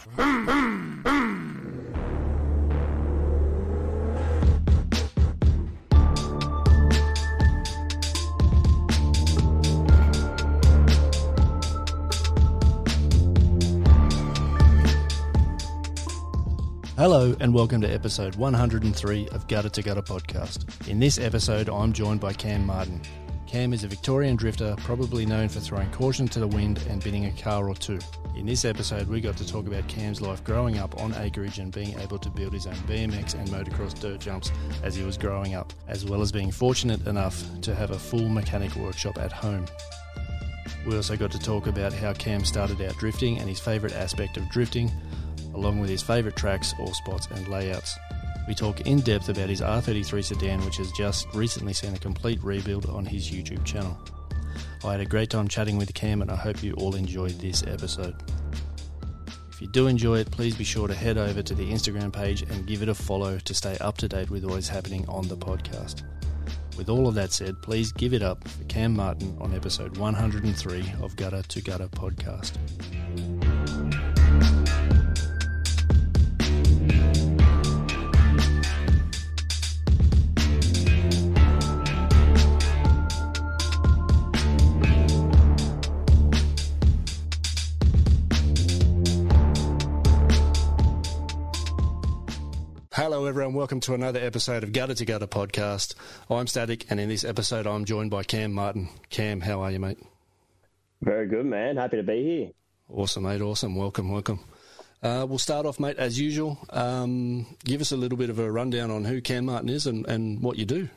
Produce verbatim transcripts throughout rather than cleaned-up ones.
Hello and welcome to episode one hundred three of Gutter to Gutter podcast. In this episode, I'm joined by Cam Martin. Cam is a Victorian drifter, probably known for throwing caution to the wind and bidding a car or two. In this episode, we got to talk about Cam's life growing up on acreage and being able to build his own B M X and motocross dirt jumps as he was growing up, as well as being fortunate enough to have a full mechanic workshop at home. We also got to talk about how Cam started out drifting and his favourite aspect of drifting, along with his favourite tracks or spots and layouts. We talk in depth about his R thirty-three sedan, which has just recently seen a complete rebuild on his YouTube channel. I had a great time chatting with Cam and I hope you all enjoyed this episode. If you do enjoy it, please be sure to head over to the Instagram page and give it a follow to stay up to date with what is happening on the podcast. With all of that said, please give it up for Cam Martin on episode one hundred three of Gutter to Gutter podcast. Hello everyone, welcome to another episode of Gutter to Gutter podcast. I'm Static and in this episode I'm joined by Cam Martin. Cam, how are you, mate? Very good, man. Happy to be here. Awesome, mate. Awesome. Welcome, welcome. Uh, we'll start off, mate, as usual. Um, give us a little bit of a rundown on who Cam Martin is and, and what you do.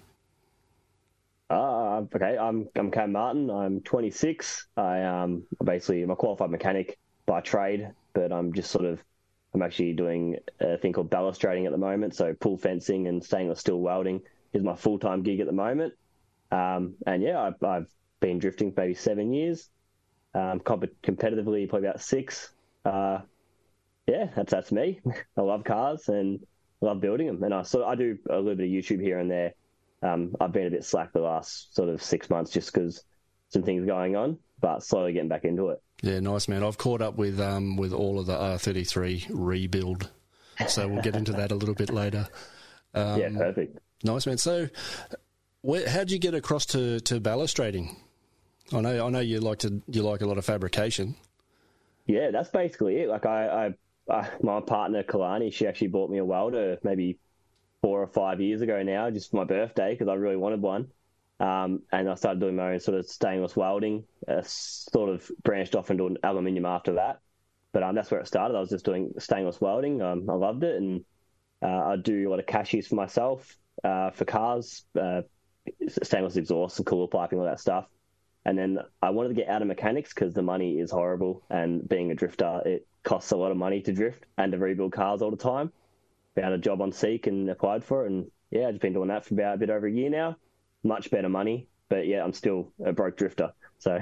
Uh, okay, I'm I'm Cam Martin. I'm twenty-six. I um basically I'm a qualified mechanic by trade, but I'm just sort of I'm actually doing a thing called balustrating at the moment. So pull fencing and stainless steel welding is my full-time gig at the moment. Um, and yeah, I've, I've been drifting for maybe seven years. Um, comp- competitively, probably about six. Uh, yeah, that's that's me. I love cars and I love building them. And I so I do a little bit of YouTube here and there. Um, I've been a bit slack the last sort of six months just because some things going on, but slowly getting back into it. Yeah, nice, man. I've caught up with um with all of the R thirty-three rebuild, so we'll get into that a little bit later. Um, yeah, perfect. Nice, man. So, where, how did you get across to, to balustrating? I know, I know you like to you like a lot of fabrication. Yeah, that's basically it. Like I, I, I my partner Kalani, she actually bought me a welder maybe four or five years ago now, just for my birthday because I really wanted one. Um, and I started doing my own sort of stainless welding, uh, sort of branched off into aluminium after that. But um, that's where it started. I was just doing stainless welding. Um, I loved it. And uh, I do a lot of cashies for myself, uh, for cars, uh, stainless exhaust and cooler piping, all that stuff. And then I wanted to get out of mechanics because the money is horrible. And being a drifter, it costs a lot of money to drift and to rebuild cars all the time. Found a job on Seek and applied for it. And yeah, I've just been doing that for about a bit over a year now. Much better money, but yeah, I'm still a broke drifter. So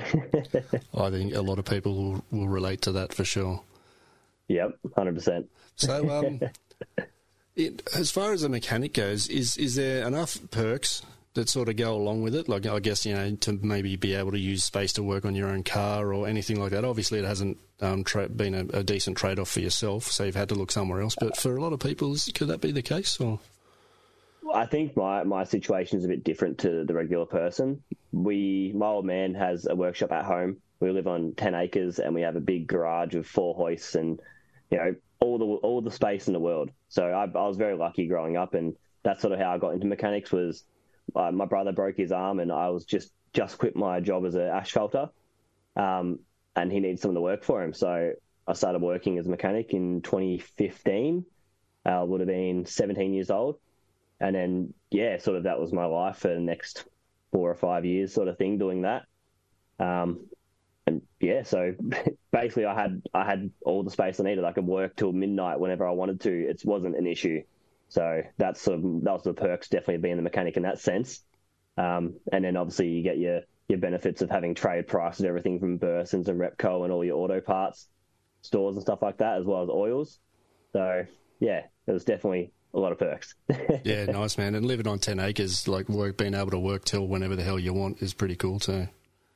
I think a lot of people will, will relate to that for sure. Yep, one hundred percent. So, um, it, as far as a mechanic goes, is is there enough perks that sort of go along with it? Like, I guess, you know, to maybe be able to use space to work on your own car or anything like that. Obviously, it hasn't um, tra- been a, a decent trade-off for yourself, so you've had to look somewhere else. But for a lot of people, is, could that be the case? Or I think my, my situation is a bit different to the regular person. We, my old man has a workshop at home. We live on ten acres and we have a big garage with four hoists and, you know, all the all the space in the world. So I, I was very lucky growing up, and that's sort of how I got into mechanics. Was uh, my brother broke his arm and I was just just quit my job as an asphalter, um, and he needed someone to work for him. So I started working as a mechanic in twenty fifteen. I uh, would have been seventeen years old. And then, yeah, sort of that was my life for the next four or five years sort of thing, doing that. Um, and, yeah, so basically I had I had all the space I needed. I could work till midnight whenever I wanted to. It wasn't an issue. So that's sort of, that was the perks, definitely of being the mechanic in that sense. Um, and then obviously you get your, your benefits of having trade prices, everything from Bursons and Repco and all your auto parts stores and stuff like that, as well as oils. So, yeah, it was definitely a lot of perks. Yeah, nice, man. And living on ten acres, like work, being able to work till whenever the hell you want is pretty cool too.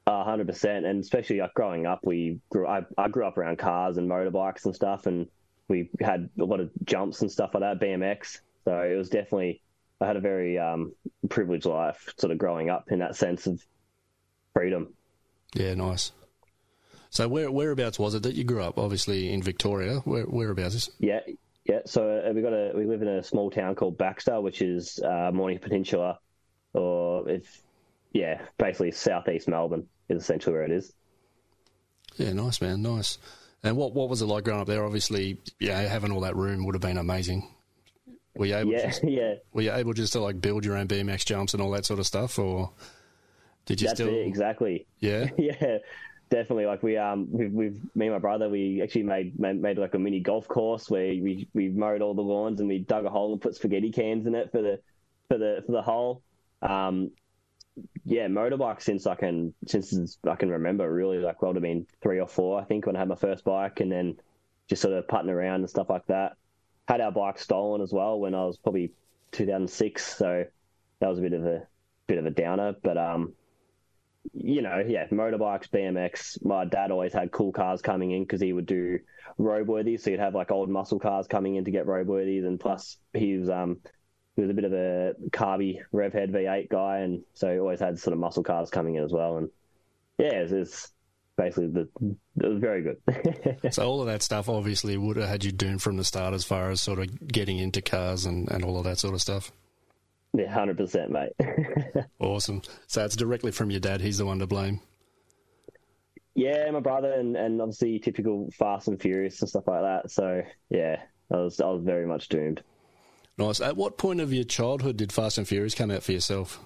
A hundred percent, and especially like growing up, we grew. I, I grew up around cars and motorbikes and stuff, and we had a lot of jumps and stuff like that, B M X. So it was definitely, I had a very um, privileged life, sort of growing up in that sense of freedom. Yeah, nice. So where whereabouts was it that you grew up? Obviously in Victoria. Where whereabouts is? Yeah, yeah. So uh, we got a we live in a small town called Baxter, which is uh, Mornington Peninsula, or it's yeah, basically southeast Melbourne is essentially where it is. Yeah, nice, man, nice. And what what was it like growing up there? Obviously, yeah, having all that room would have been amazing. Were you able? Yeah, just, yeah. Were you able just to like build your own B M X jumps and all that sort of stuff, or did you That's still? it, exactly. Yeah, yeah, definitely. Like we um, we've, we've me and my brother, we actually made, made made like a mini golf course where we we mowed all the lawns and we dug a hole and put spaghetti cans in it for the for the for the hole. Um, yeah, motorbike since I can since I can remember, really, like well, I'd have been three or four, I think, when I had my first bike, and then just sort of putting around and stuff like that. Had our bike stolen as well when I was probably two thousand six, so that was a bit of a bit of a downer. But um, you know, yeah, motorbikes, B M X. My dad always had cool cars coming in because he would do roadworthies, so he'd have like old muscle cars coming in to get roadworthies, and plus he was um. He was a bit of a carby rev head V eight guy, and so he always had sort of muscle cars coming in as well. And yeah, it's, it's basically the, it was very good. So all of that stuff obviously would have had you doomed from the start as far as sort of getting into cars and, and all of that sort of stuff. Yeah, one hundred percent, mate. Awesome. So it's directly from your dad. He's the one to blame. Yeah, my brother, and, and obviously typical Fast and Furious and stuff like that. So yeah, I was I was very much doomed. Nice. At what point of your childhood did Fast and Furious come out for yourself?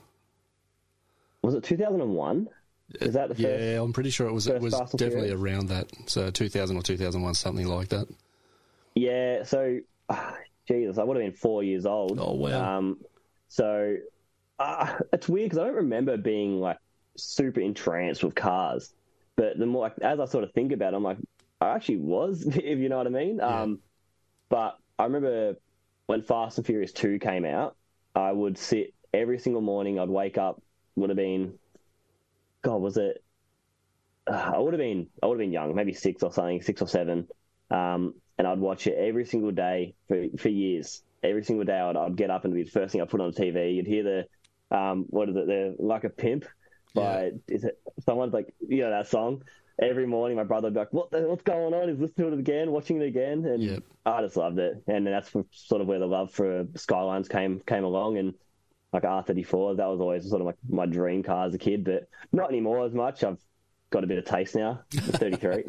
Was it two thousand one? Is that the first? Yeah, I'm pretty sure it was. It was definitely around that. So two thousand or two thousand one, something like that. Yeah. So, uh, Jesus, I would have been four years old. Oh wow. Um, so uh, it's weird because I don't remember being like super entranced with cars. But the more, like, as I sort of think about it, I'm like, I actually was, if you know what I mean. Yeah. Um, but I remember when Fast and Furious two came out, I would sit every single morning. I'd wake up, would have been, God, was it? Uh, I would have been, I would have been young, maybe six or something, six or seven. Um, and I'd watch it every single day for, for years. Every single day I'd, I'd get up and it'd be the first thing I put on the T V. You'd hear the, um, what is it, the Like a Pimp by, yeah. Is it someone's like, you know, that song? Every morning, my brother would be like, what the, what's going on? Is listening to it again, watching it again? And yep. I just loved it. And that's sort of where the love for Skylines came came along. And like R thirty-four, that was always sort of like my dream car as a kid, but not anymore as much. I've got a bit of taste now. I'm thirty-three.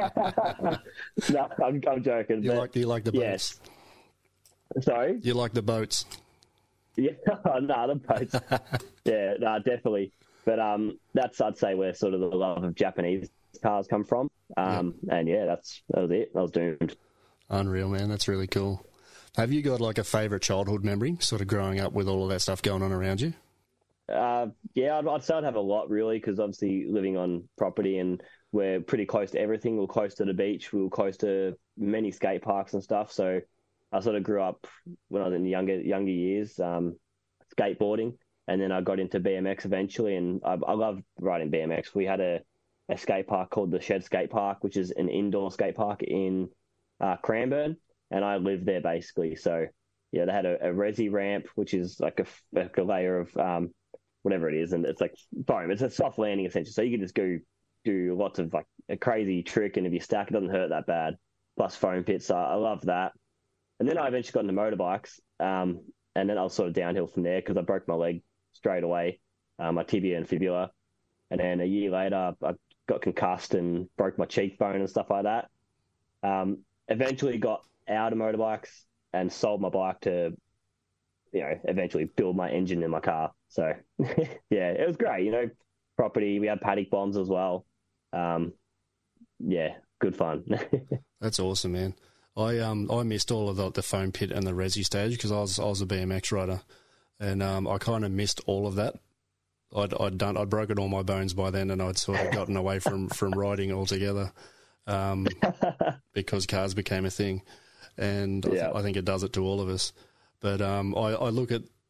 no, I'm, I'm joking. You, but like, you like the boats? Yes. Sorry? You like the boats? Yeah, no, nah, the boats. yeah, no, nah, definitely. But um, that's, I'd say, where sort of the love of Japanese cars come from. Um, yep. And yeah, that's that was it. I was doomed. Unreal, man. That's really cool. Have you got like a favourite childhood memory, sort of growing up with all of that stuff going on around you? Uh, yeah, I'd, I'd say I'd have a lot, really, because obviously living on property and we're pretty close to everything. We're close to the beach. We were close to many skate parks and stuff. So I sort of grew up when I was in younger younger years, um, skateboarding, and then I got into B M X eventually. And I, I love riding B M X. We had a a skate park called the Shed Skate Park, which is an indoor skate park in uh, Cranbourne, and I lived there basically. So yeah, they had a, a resi ramp, which is like a, like a layer of um, whatever it is, and it's like foam. It's a soft landing essentially, so you can just go do lots of like a crazy trick, and if you stack, it doesn't hurt that bad. Plus foam pits, so I love that. And then I eventually got into motorbikes, um, and then I was sort of downhill from there because I broke my leg straight away, uh, my tibia and fibula, and then a year later I got concussed and broke my cheekbone and stuff like that. Um, eventually got out of motorbikes and sold my bike to, you know, eventually build my engine in my car. So, yeah, it was great. You know, property, we had paddock bombs as well. Um, yeah, good fun. That's awesome, man. I um I missed all of the, the foam pit and the resi stage because I was I was a B M X rider, and um I kind of missed all of that. I'd I'd done I'd broken all my bones by then, and I'd sort of gotten away from, from riding altogether, um, because cars became a thing, and I, yeah. th- I think it does it to all of us. But um, I, I look at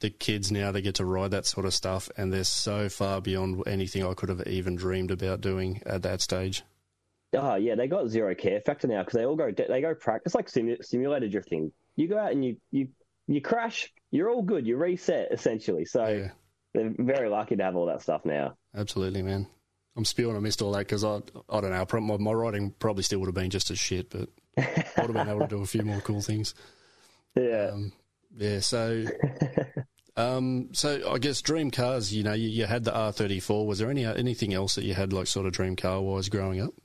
the kids now, they get to ride that sort of stuff, and they're so far beyond anything I could have even dreamed about doing at that stage. Oh yeah, they got zero care factor now because they all go they go practice like simu- simulator drifting. You go out and you you you crash, you're all good. You reset essentially. So Yeah. they're very lucky to have all that stuff now. Absolutely, man. I'm spewing I missed all that because I I don't know. My, my riding probably still would have been just as shit, but I would have been able to do a few more cool things. Yeah. Um, yeah. So. Um, so I guess dream cars, you know, you, you had the R thirty-four. Was there any anything else that you had like sort of dream car wise growing up?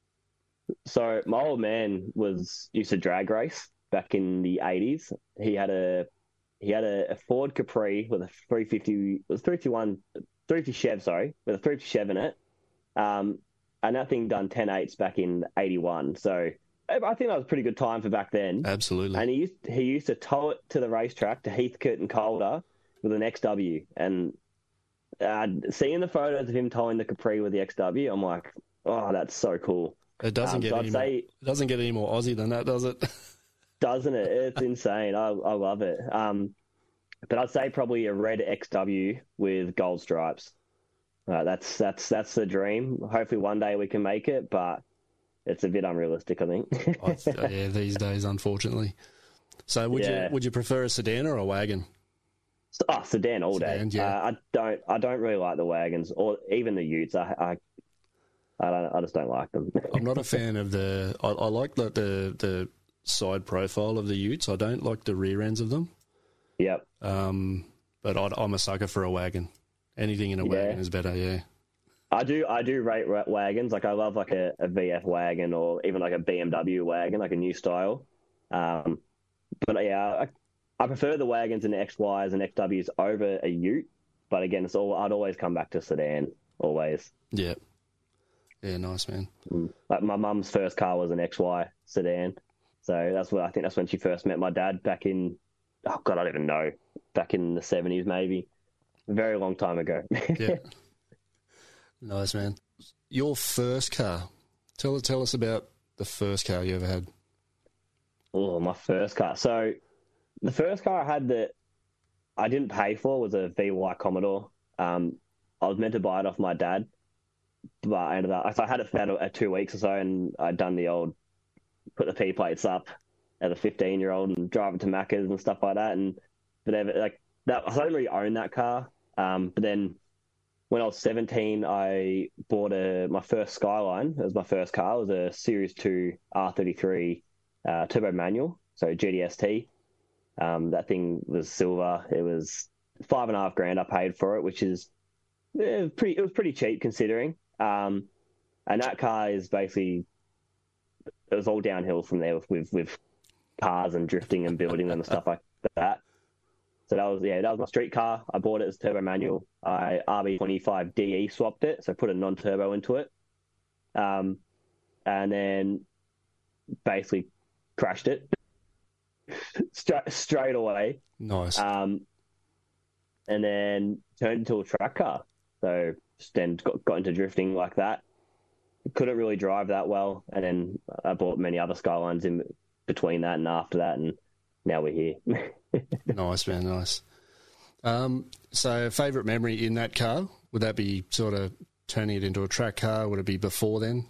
So my old man was used to drag race back in the eighties. He had a he had a, a Ford Capri with a three fifty, it was three fifty-one, three fifty Chev, sorry, with a three fifty Chev in it. Um, and that thing done ten eights back in eighty-one. So I think that was a pretty good time for back then. Absolutely. And he used he used to tow it to the racetrack to Heathcote and Calder with an X W. And uh, seeing the photos of him towing the Capri with the X W, I'm like, oh, that's so cool. It doesn't um, get so any I'd more, say, it doesn't get any more Aussie than that, does it? Doesn't it? It's insane. I, I love it. Um, but I'd say probably a red X W with gold stripes. Uh, that's that's that's the dream. Hopefully one day we can make it, but it's a bit unrealistic, I think. I, yeah, these days, unfortunately. So would Yeah. you would you prefer a sedan or a wagon? Oh, sedan all day. Sedan, yeah. Uh, I don't. I don't really like the wagons or even the Utes. I, I, I don't. I just don't like them. I'm not a fan of the. I, I like the, the the side profile of the Utes. I don't like the rear ends of them. Yep. Um, but I'd, I'm a sucker for a wagon. Anything in a Yeah. wagon is better. Yeah. I do. I do rate wa- wagons. Like I love like a, a V F wagon or even like a B M W wagon, like a new style. Um, but yeah, I, I prefer the wagons and the X Ys and X Ws over a Ute. But again, it's all. I'd always come back to sedan. Always. Yeah. Yeah. Nice, man. Like my mum's first car was an X Y sedan, so that's what I think. That's when she first met my dad back in. Oh God, I don't even know. Back in the seventies, maybe. A very long time ago. Yeah. Nice, man. Your first car. Tell tell us about the first car you ever had. Oh, my first car. So the first car I had that I didn't pay for was a V Y Commodore. Um, I was meant to buy it off my dad, but I ended up, so I had it for about a, two weeks or so, and I'd done the old put the P plates up as a fifteen year old and drive it to Macca's and stuff like that. And but ever, like that, I didn't really own that car. Um, but then when I was seventeen, I bought a my first Skyline. It was my first car. It was a Series two R thirty-three uh, turbo manual, so G T S T. Um, that thing was silver. It was five and a half grand I paid for it, which is eh, pretty. It was pretty cheap considering. Um, and that car is basically it was all downhill from there with with, with cars and drifting and building them and stuff like that. So that was yeah, that was my street car. I bought it as turbo manual. I R B twenty-five D E swapped it, so put a non-turbo into it, um, and then basically crashed it straight straight away. Nice. Um, and then turned into a track car. So then got, got into drifting like that. Couldn't really drive that well, and then I bought many other Skylines in between that and after that, and now we're here. Nice, man, nice. Um, so favourite memory in that car, would that be sort of turning it into a track car? Would it be before then?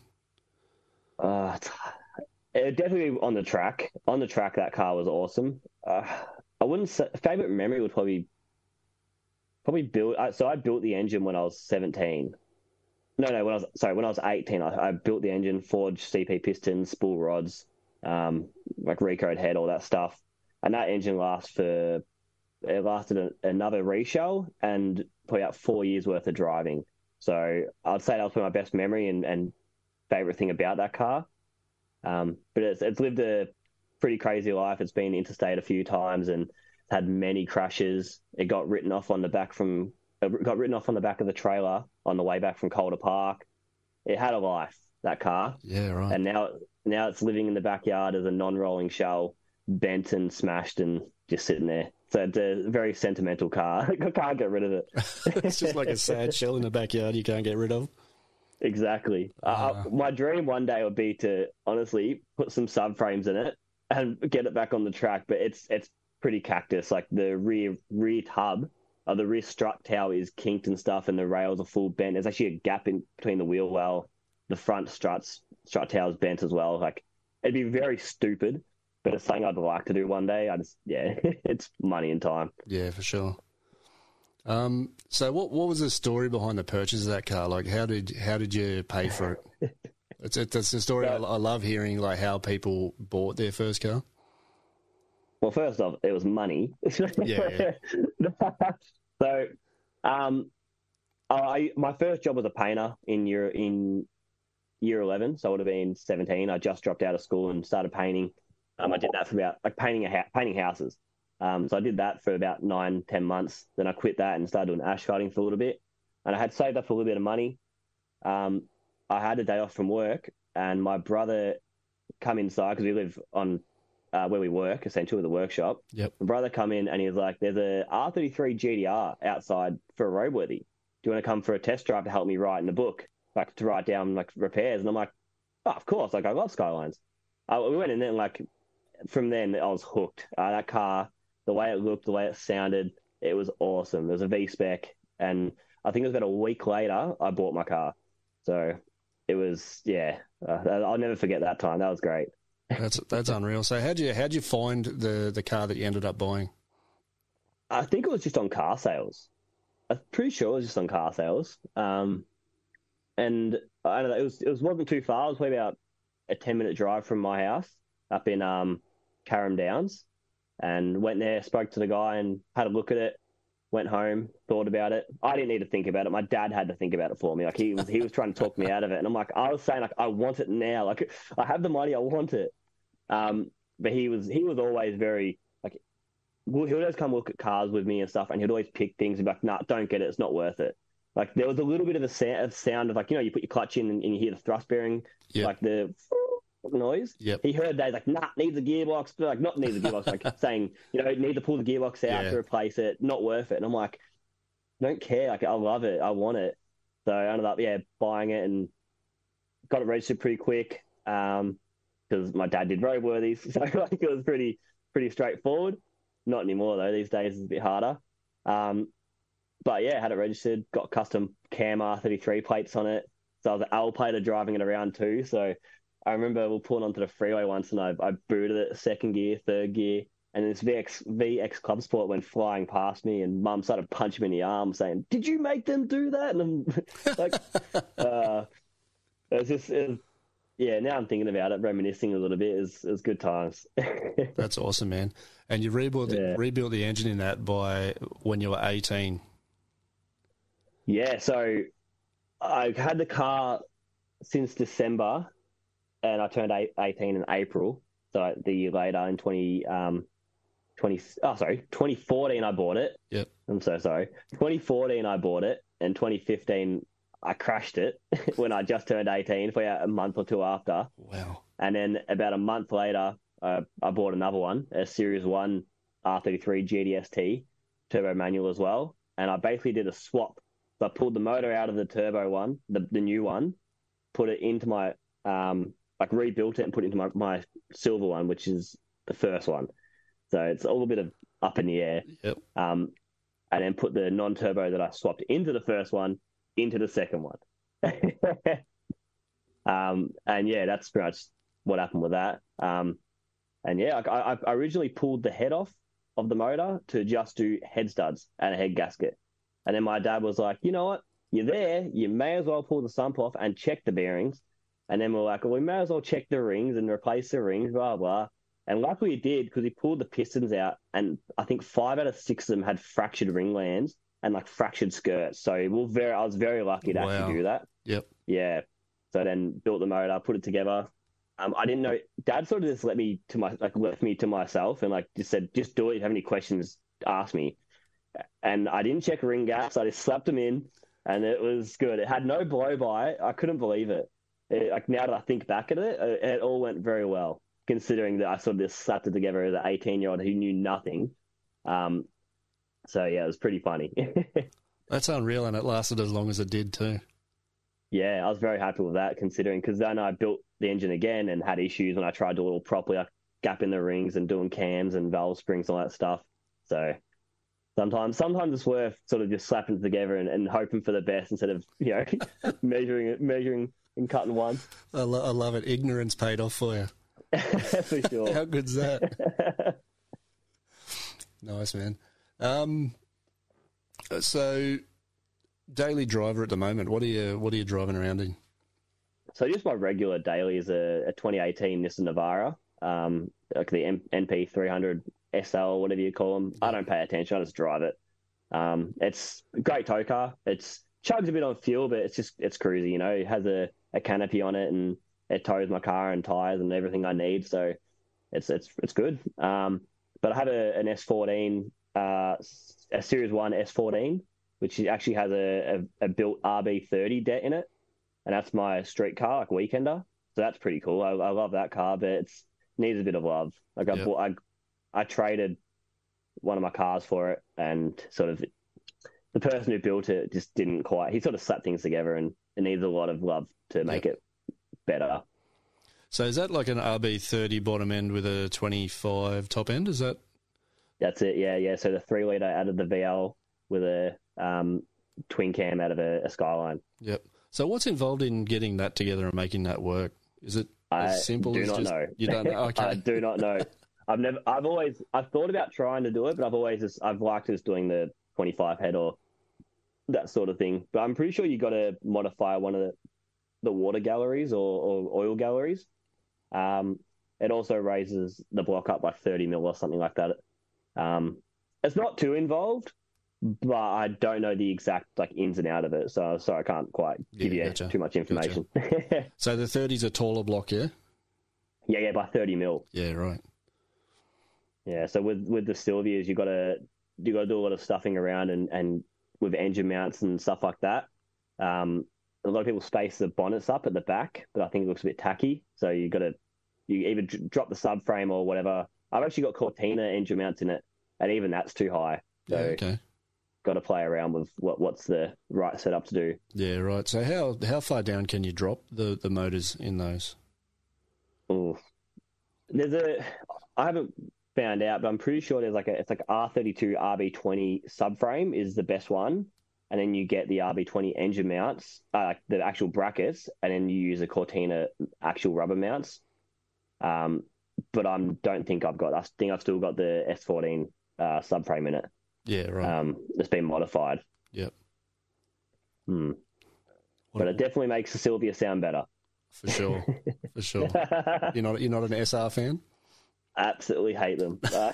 Uh, it definitely on the track. On the track, that car was awesome. Uh, I wouldn't say favourite memory would probably probably build. So I built the engine when I was seventeen. No, no, when I was sorry, when I was eighteen, I, I built the engine, forged C P pistons, spool rods, um, like recode head, all that stuff. And that engine lasts for, it lasted a, another reshell and probably about four years worth of driving. So I'd say that was probably my best memory and, and favourite thing about that car. Um, but it's, it's lived a pretty crazy life. It's been interstate a few times and had many crashes. It got written off on the back from, it got written off on the back of the trailer on the way back from Calder Park. It had a life, that car. Yeah, right. And now, now it's living in the backyard as a non-rolling shell, bent and smashed and just sitting there. So it's a very sentimental car. I can't get rid of it. It's just like a sad shell in the backyard you can't get rid of. Exactly. Uh, uh, my dream one day would be to honestly put some subframes in it and get it back on the track. But it's it's pretty cactus. Like the rear rear tub, or the rear strut tower is kinked and stuff, and the rails are full bent. There's actually a gap in between the wheel well. The front struts strut tower's bent as well. Like it'd be very stupid, but it's something I'd like to do one day. I just yeah, it's money and time. Yeah, for sure. Um, so what what was the story behind the purchase of that car? Like how did how did you pay for it? It's it's a story I, I love hearing, like how people bought their first car. Well, first off, it was money. Yeah. yeah. so, um, I my first job was a painter in year in year eleven, so I would have been seventeen. I just dropped out of school and started painting. Um, I did that for about like painting a ha- painting houses. Um, so I did that for about nine, ten months. Then I quit that and started doing asphalting for a little bit. And I had saved up a little bit of money. Um, I had a day off from work, and my brother come inside because we live on uh, where we work, essentially the workshop. Yep. My brother come in and he was like, "There's a R thirty-three G T R outside for a roadworthy. Do you want to come for a test drive to help me write in the book, like to write down like repairs?" And I'm like, "Oh, of course! Like I love Skylines." Uh, we went in there and like from then I was hooked. Uh, that car. The way it looked, the way it sounded, it was awesome. There was a V-spec, and I think it was about a week later I bought my car. So it was, yeah, uh, I'll never forget that time. That was great. That's that's unreal. So how'd you how'd you find the, the car that you ended up buying? I think it was just on car sales. I'm pretty sure it was just on car sales. Um, and I don't know, it was it was wasn't too far. It was probably about a ten minute drive from my house up in um Carrum Downs. And went there, spoke to the guy and had a look at it, went home, thought about it. I didn't need to think about it. My dad had to think about it for me. Like he was he was trying to talk me out of it. And I'm like, I was saying like, I want it now. Like I have the money, I want it. Um, but he was he was always very like, he would always come look at cars with me and stuff, and he'd always pick things and be like, nah, don't get it, it's not worth it. Like there was a little bit of a sound, sound of like, you know, you put your clutch in and, and you hear the thrust bearing, yep. like the noise. Yep. He heard that, he's like, nah, needs a gearbox. Like, not needs a gearbox, like saying, you know, need to pull the gearbox out yeah. to replace it, not worth it. And I'm like, don't care. Like, I love it. I want it. So I ended up, yeah, buying it and got it registered pretty quick um, because my dad did roadworthies. So like, it was pretty, pretty straightforward. Not anymore, though. These days it's a bit harder. Um, but yeah, had it registered, got custom Cam R thirty-three plates on it. So I was an L-plater driving it around too. So I remember we were pulling onto the freeway once and I, I booted it second gear, third gear, and this V X, V X Club Sport went flying past me and Mum started punching me in the arm saying, "Did you make them do that?" And I'm like, uh, it was just, it was, yeah, now I'm thinking about it, reminiscing a little bit. It was, it was good times. That's awesome, man. And you rebuilt, yeah. the, rebuilt the engine in that by when you were eighteen. Yeah, so I had the car since December, and I turned eighteen in April. So the year later, in twenty, um, twenty, oh sorry, twenty fourteen, I bought it. Yep. I'm so sorry. twenty fourteen, I bought it, and twenty fifteen, I crashed it when I just turned eighteen, for a month or two after. Wow. And then about a month later, uh, I bought another one, a Series One R thirty-three G T S T turbo manual as well, and I basically did a swap. So I pulled the motor out of the turbo one, the the new one, put it into my, um, like rebuilt it and put it into my, my silver one, which is the first one. So it's a little bit of up in the air. Yep. Um, and then put the non-turbo that I swapped into the first one into the second one. um, and yeah, that's pretty much what happened with that. Um, and yeah, I, I originally pulled the head off of the motor to just do head studs and a head gasket. And then my dad was like, you know what? You're there. You may as well pull the sump off and check the bearings. And then we're like, well, we may as well check the rings and replace the rings, blah, blah. And luckily he did, because he pulled the pistons out, and I think five out of six of them had fractured ring lands and like fractured skirts. So we're very, I was very lucky to wow. actually do that. Yep. Yeah. So then built the motor, put it together. Um, I didn't know. Dad sort of just let me to my like left me to myself and like just said, just do it. If you have any questions, ask me. And I didn't check ring gaps. I just slapped them in, and it was good. It had no blow by. I couldn't believe it. it. Like now that I think back at it, it, it all went very well, considering that I sort of just slapped it together as an eighteen-year-old who knew nothing. Um, so yeah, it was pretty funny. That's unreal, and it lasted as long as it did too. Yeah, I was very happy with that, considering because then I built the engine again and had issues when I tried to do it all properly. I gap in the rings and doing cams and valve springs and all that stuff. So sometimes, sometimes it's worth sort of just slapping it together and, and hoping for the best instead of, you know, measuring it, measuring and cutting one. I, lo- I love it. Ignorance paid off for you. For sure. How good's that? Nice, man. Um, so daily driver at the moment. What are you What are you driving around in? So just my regular daily is a, a twenty eighteen Nissan Navara, um, like the M- N P three hundred S L, whatever you call them. I don't pay attention. I just drive it. Um, it's a great tow car. It's chugs a bit on fuel, but it's just it's cruisy. You know, it has a, a canopy on it and it tows my car and tires and everything I need. So it's it's it's good. Um, but I have a, an S fourteen, uh, a Series One S fourteen, which actually has a, a, a built R B thirty det in it. And that's my street car, like weekender. So that's pretty cool. I, I love that car, but it needs a bit of love. Like I, yep. bought, I, I traded one of my cars for it, and sort of the person who built it just didn't quite. He sort of slapped things together, and it needs a lot of love to make yep. it better. So is that like an R B thirty bottom end with a twenty-five top end? Is that? That's it. Yeah, yeah. So the three liter out of the V L with a um, twin cam out of a, a Skyline. Yep. So what's involved in getting that together and making that work? Is it I as simple do as not just, know. You don't know? Okay. I do not know. I've never. I've always. I've thought about trying to do it, but I've always just. I've liked just doing the twenty-five head or that sort of thing. But I'm pretty sure you got to modify one of the, the water galleries or, or oil galleries. Um, it also raises the block up by thirty mil or something like that. Um, it's not too involved, but I don't know the exact like ins and out of it, so so I can't quite give yeah, you gotcha. too much information. Gotcha. So the thirty's a taller block, yeah? Yeah, yeah, by thirty mil. Yeah, right. Yeah, so with with the Silvias, you got to you got to do a lot of stuffing around and, and with engine mounts and stuff like that. Um, a lot of people space the bonnets up at the back, but I think it looks a bit tacky. So you got to you either drop the subframe or whatever. I've actually got Cortina engine mounts in it, and even that's too high. So yeah, okay. Got to play around with what what's the right setup to do. Yeah, right. So how how far down can you drop the, the motors in those? Ooh. There's a I haven't found out, but I'm pretty sure there's like a it's like R thirty-two R B twenty subframe is the best one, and then you get the R B twenty engine mounts, uh, like the actual brackets, and then you use a Cortina actual rubber mounts. Um, but I don't think I've got. I think I've still got the S fourteen uh, subframe in it. Yeah, right. Um, it's been modified. Yep. Hmm. But it definitely makes the Silvia sound better. For sure, for sure. You're not you're not an S R fan? Absolutely hate them. Uh,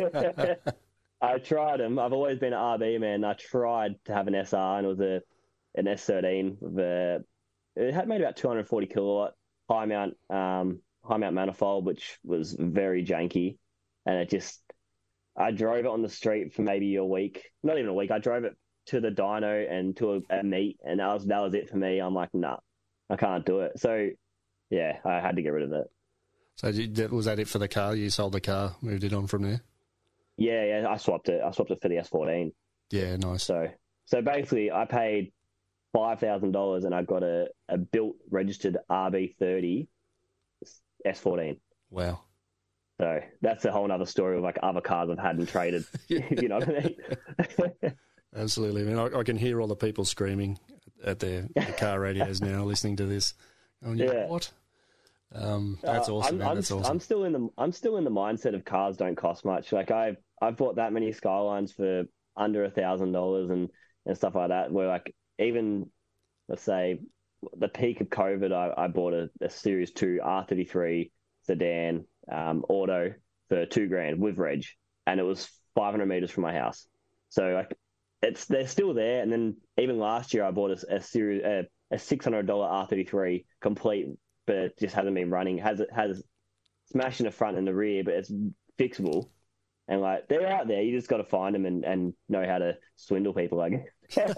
I tried them. I've always been an R B man. I tried to have an S R, and it was a an S thirteen. With a, it had made about two hundred forty kilowatt high mount um, high mount manifold, which was very janky, and it just. I drove it on the street for maybe a week, not even a week. I drove it to the dyno and to a, a meet, and that was that was it for me. I'm like, nah, I can't do it. So, yeah, I had to get rid of it. So was that it for the car? You sold the car, moved it on from there? Yeah, yeah, I swapped it. I swapped it for the S fourteen. Yeah, nice. So, so basically, I paid five thousand dollars and I got a, a built registered R B thirty S fourteen. Wow. So that's a whole other story of like other cars I've had and traded. Yeah. You know what I mean? Absolutely. I mean, I, I can hear all the people screaming at their, their car radios now, listening to this. Going, yeah. What? Um, that's uh, awesome. I'm, man. I'm, That's awesome. I'm still in the I'm still in the mindset of cars don't cost much. Like I've I've bought that many Skylines for under a thousand dollars and and stuff like that. Where like even let's say the peak of COVID, I, I bought a, a Series Two R thirty-three sedan. Um, auto for two grand with reg, and it was five hundred meters from my house. So like, it's they're still there. And then even last year, I bought a, a series a, a six hundred dollar R thirty-three complete, but it just hasn't been running. Has it has smash in the front and the rear, but it's fixable. And like they're out there, you just got to find them and, and know how to swindle people. I guess.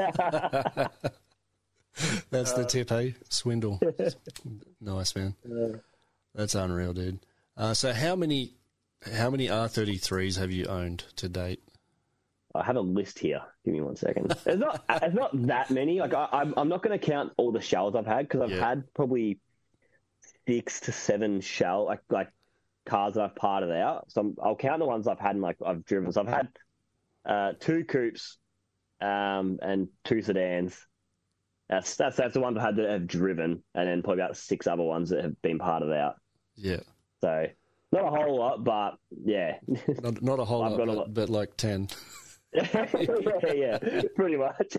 That's the tip, hey? Swindle. Nice, man. That's unreal, dude. Uh, so how many how many R thirty-threes have you owned to date? I have a list here. Give me one second. It's not it's not that many. Like I, I'm I'm not going to count all the shells I've had because I've yeah. had probably six to seven shell like like cars that I've parted out. So I'm, I'll count the ones I've had and like I've driven. So I've had uh, two coupes um, and two sedans. That's that's that's the ones I had that have driven, and then probably about six other ones that have been parted out. Yeah. So not a whole lot, but yeah. Not, not a whole lot, but, lot, but like ten. yeah, yeah, pretty much.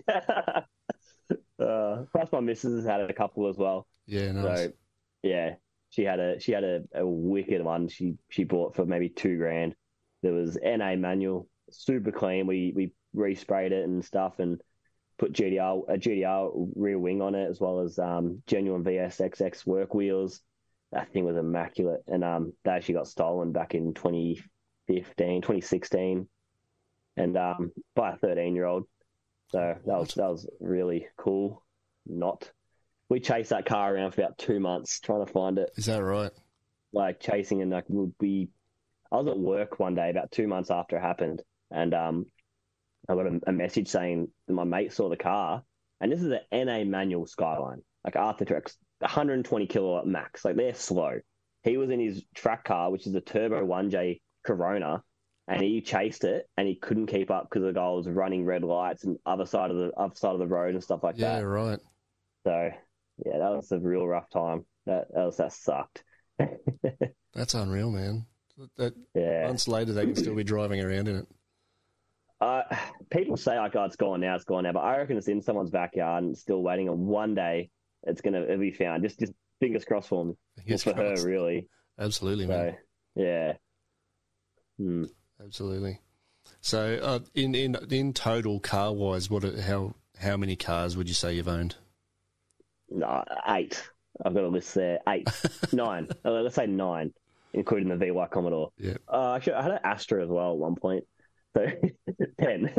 uh, plus, my missus has had a couple as well. Yeah, nice. So, yeah, she had a she had a, a wicked one. She she bought for maybe two grand. There was N A manual, super clean. We we resprayed it and stuff, and put G D R a G D R rear wing on it, as well as um, genuine V S X X work wheels. That thing was immaculate, and um, they actually got stolen back in twenty fifteen, twenty sixteen, and um, by a thirteen-year-old. So that was that was really cool. Not, we chased that car around for about two months trying to find it. Is that right? Like chasing, and like would be. I was at work one day about two months after it happened, and um, I got a, a message saying that my mate saw the car, and this is an N A manual Skyline, like Arthur-Trex, one hundred twenty kilowatt max. Like they're slow. He was in his track car, which is a Turbo one J Corona, and he chased it, and he couldn't keep up because the guy was running red lights and other side of the other side of the road and stuff like yeah, that. Yeah, right. So yeah, that was a real rough time. That that, was, that sucked. That's unreal, man. That yeah. Months later, they can still be driving around in it. Uh, people say, like, oh, it's gone now, it's gone now, but I reckon it's in someone's backyard and still waiting on one day it's going to be found. Just just fingers crossed for me. Fingers for crossed. Her, really. Absolutely, so, man. Yeah. Hmm. Absolutely. So, uh, in, in in total, car-wise, what how how many cars would you say you've owned? No, eight. I've got a list there. Eight. nine. Uh, let's say nine, including the V Y Commodore. Yeah. Uh, actually, I had an Astra as well at one point. So ten.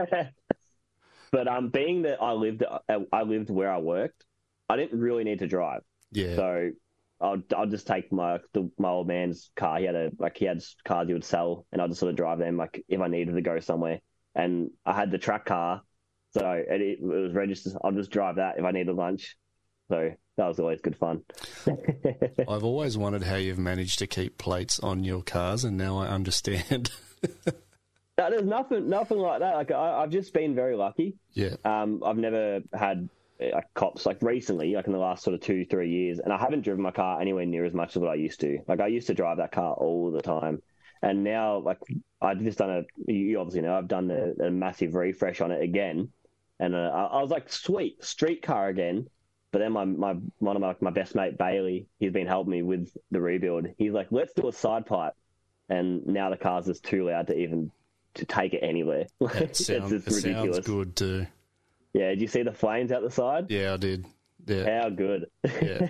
But um, being that I lived, I lived where I worked, I didn't really need to drive. Yeah. So I'll I'll just take my the, my old man's car. He had a like he had cars he would sell, and I'll just sort of drive them like if I needed to go somewhere. And I had the track car, so it, it was registered. I'll just drive that if I needed lunch. So that was always good fun. I've always wondered how you've managed to keep plates on your cars, and now I understand. No, there's nothing, nothing like that. Like I, I've just been very lucky. Yeah. Um, I've never had like cops like recently, like in the last sort of two, three years, and I haven't driven my car anywhere near as much as what I used to. Like I used to drive that car all the time, and now like I've just done a. You obviously know I've done a, a massive refresh on it again, and uh, I, I was like, sweet street car again. But then my, my one of my my best mate Bailey, he's been helping me with the rebuild. He's like, let's do a side pipe, and now the car's just too loud to even. To take it anywhere. It, sound, it's it ridiculous. Sounds good too. Yeah, did you see the flames out the side? Yeah, I did. Yeah. How good. Yeah.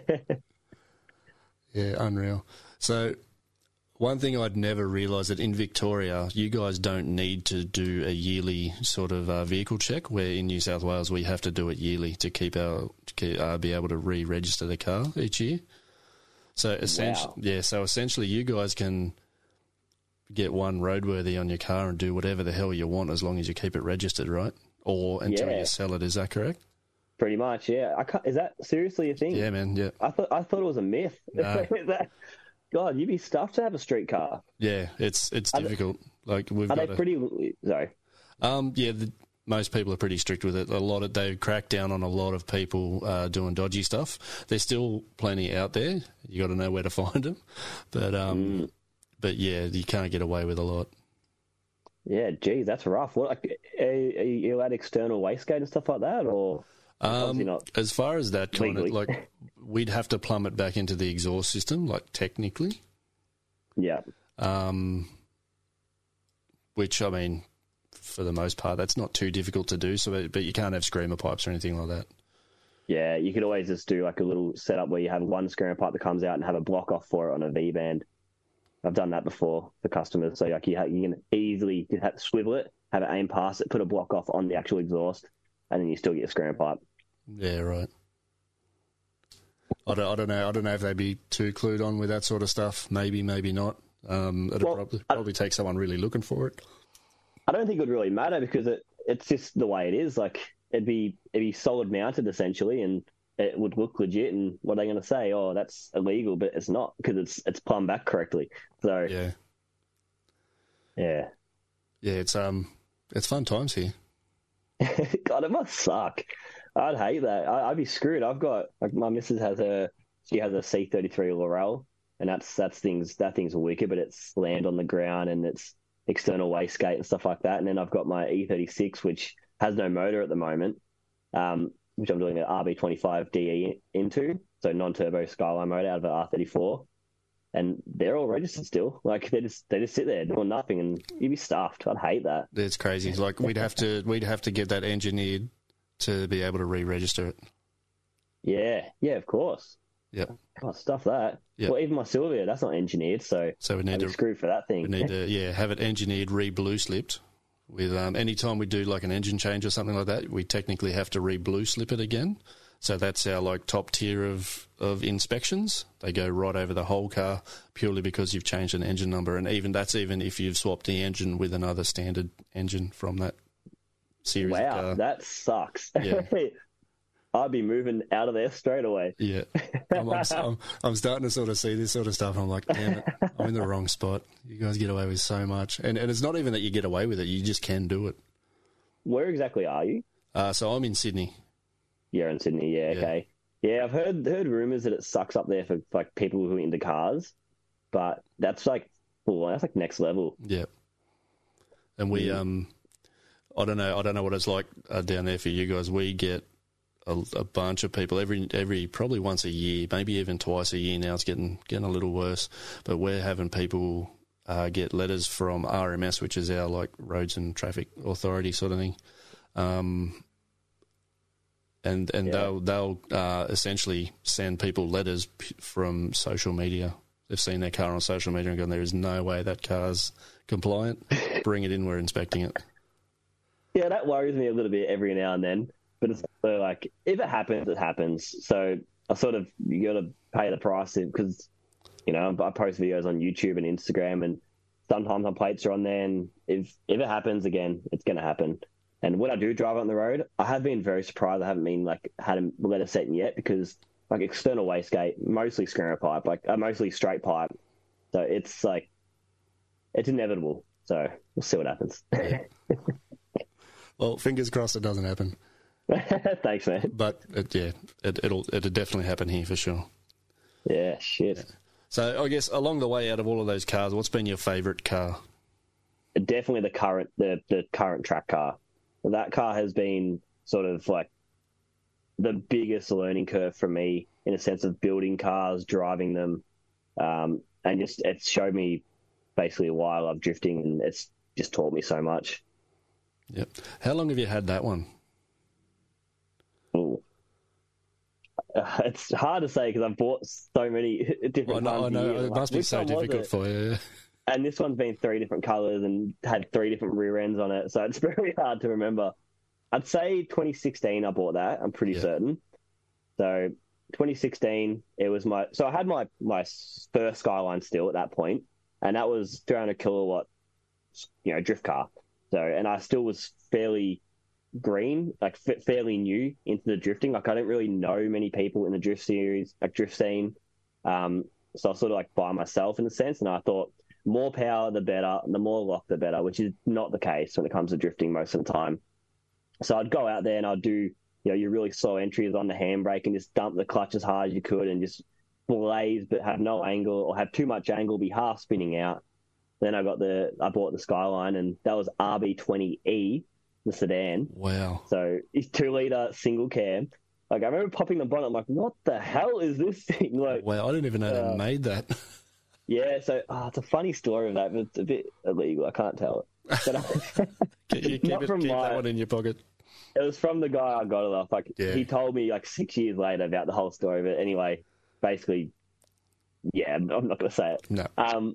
Yeah, unreal. So one thing I'd never realised that in Victoria, you guys don't need to do a yearly sort of uh, vehicle check, where in New South Wales we have to do it yearly to keep our to keep, uh, be able to re-register the car each year. So essentially, wow. yeah. So essentially, you guys can get one roadworthy on your car and do whatever the hell you want as long as you keep it registered, right? Or until yeah. you sell it. Is that correct? Pretty much, yeah. I can't, is that seriously a thing? Yeah, man. Yeah. I thought I thought it was a myth. No. that, God, you'd be stuffed to have a street car. Yeah, it's it's are difficult. They, like we've are got they a, pretty? Sorry. Um. Yeah. The, most people are pretty strict with it. A lot of they crack down on a lot of people uh, doing dodgy stuff. There's still plenty out there. You got to know where to find them. But um. Mm. But yeah, you can't get away with a lot. Yeah, geez, that's rough. What, like, are, are you allowed external wastegate and stuff like that, or um, not as far as that kind legally? of like, we'd have to plumb it back into the exhaust system, like technically. Yeah. Um. Which I mean, for the most part, that's not too difficult to do. So, but you can't have screamer pipes or anything like that. Yeah, you could always just do like a little setup where you have one screamer pipe that comes out and have a block off for it on a V band. I've done that before for customers. So like you, have, you can easily have to swivel it, have it aim past it, put a block off on the actual exhaust, and then you still get a screamer pipe. Yeah, right. I don't, I don't know. I don't know if they'd be too clued on with that sort of stuff. Maybe, maybe not. Um, it'll well, probably, probably take someone really looking for it. I don't think it would really matter because it, it's just the way it is. Like it'd be it'd be solid mounted essentially, and it would look legit, and what are they going to say? Oh, that's illegal, but it's not because it's it's plumbed back correctly. So Yeah. yeah, Yeah, it's um, it's fun times here. God, it must suck. I'd hate that. I, I'd be screwed. I've got like my missus has a she has a C thirty-three Laurel, and that's that's things that thing's wicked, but it's slammed on the ground and it's external wastegate and stuff like that. And then I've got my E thirty-six, which has no motor at the moment, um, which I'm doing an R B twenty-five D E into, so non-turbo Skyline motor out of an R thirty-four. And they're all registered still. Like they just they just sit there doing nothing, and you'd be stuffed. I'd hate that. It's crazy. Like we'd have to we'd have to get that engineered to be able to re-register it. Yeah, yeah, of course. Yep. God, stuff that. Yep. Well, even my Sylvia, that's not engineered, so So we need I'd be to screwed for that thing. we need to yeah have it engineered re-blue slipped. With um, any time we do like an engine change or something like that, we technically have to re-blue slip it again. So that's our like top tier of, of inspections. They go right over the whole car purely because you've changed an engine number, and even that's even if you've swapped the engine with another standard engine from that series. Wow, of car. that sucks. Yeah. I'd be moving out of there straight away. Yeah, I'm, I'm, I'm, I'm starting to sort of see this sort of stuff, and I'm like, damn it, I'm in the wrong spot. You guys get away with so much, and and it's not even that you get away with it; you just can do it. Where exactly are you? Uh, so I'm in Sydney. You're in Sydney, yeah, Yeah. okay. Yeah, I've heard heard rumours that it sucks up there for like people who are into cars, but that's like, oh, that's like next level. Yeah. And we, Mm. um, I don't know, I don't know what it's like uh, down there for you guys. We get a, a bunch of people every, every, probably once a year, maybe even twice a year now. It's getting, getting a little worse, but we're having people uh, get letters from R M S, which is our like roads and traffic authority sort of thing. Um, and and Yeah. they'll they'll uh, essentially send people letters p- from social media. They've seen their car on social media and gone, there is no way that car's compliant. Bring it in, we're inspecting it. Yeah, that worries me a little bit every now and then. But it's so like, if it happens, it happens. So I sort of, you got to pay the price because, you know, I post videos on YouTube and Instagram, and sometimes my plates are on there. And if, if it happens again, it's going to happen. And when I do drive on the road, I have been very surprised. I haven't been like had a letter set yet because like external wastegate, mostly screamer pipe, like uh, mostly straight pipe. So it's like, it's inevitable. So we'll see what happens. Well, fingers crossed it doesn't happen. Thanks, man. But it, yeah, it, it'll it'll definitely happen here for sure. Yeah, shit. So I guess along the way, out of all of those cars, what's been your favourite car? Definitely the current the, the current track car. That car has been sort of like the biggest learning curve for me in a sense of building cars, driving them, um, and just it's showed me basically why I love drifting, and it's just taught me so much. Yep. How long have you had that one? Ooh. Uh, it's hard to say because I've bought so many different I know, I ones. a know year. it Like, must be which so one was difficult it? for you. And this one's been three different colours and had three different rear ends on it, so it's very hard to remember. I'd say twenty sixteen I bought that, I'm pretty Yeah. certain. So twenty sixteen, it was my... So I had my, my first Skyline still at that point, and that was three hundred kilowatt, you know, drift car. So, and I still was fairly green, like f- fairly new into the drifting. Like I didn't really know many people in the drift series, like drift scene. Um, so I was sort of like by myself in a sense, and I thought more power the better, the more lock the better, which is not the case when it comes to drifting most of the time. So I'd go out there and I'd do, you know, your really slow entries on the handbrake and just dump the clutch as hard as you could and just blaze, but have no angle or have too much angle, be half spinning out. Then I got the, I bought the Skyline, and that was R B twenty E, the sedan. Wow. So it's two liter single cam. Like I remember popping the bonnet, I'm like, what the hell is this thing? Like, Wow, I didn't even know Uh, they made that. yeah. So oh, it's a funny story of that, but it's a bit illegal. I can't tell it. But I, you keep, not it, from keep my- that one in your pocket. it was from the guy I got it off. Like Yeah. he told me like six years later about the whole story. But anyway, basically, yeah, I'm not going to say it. No. Um,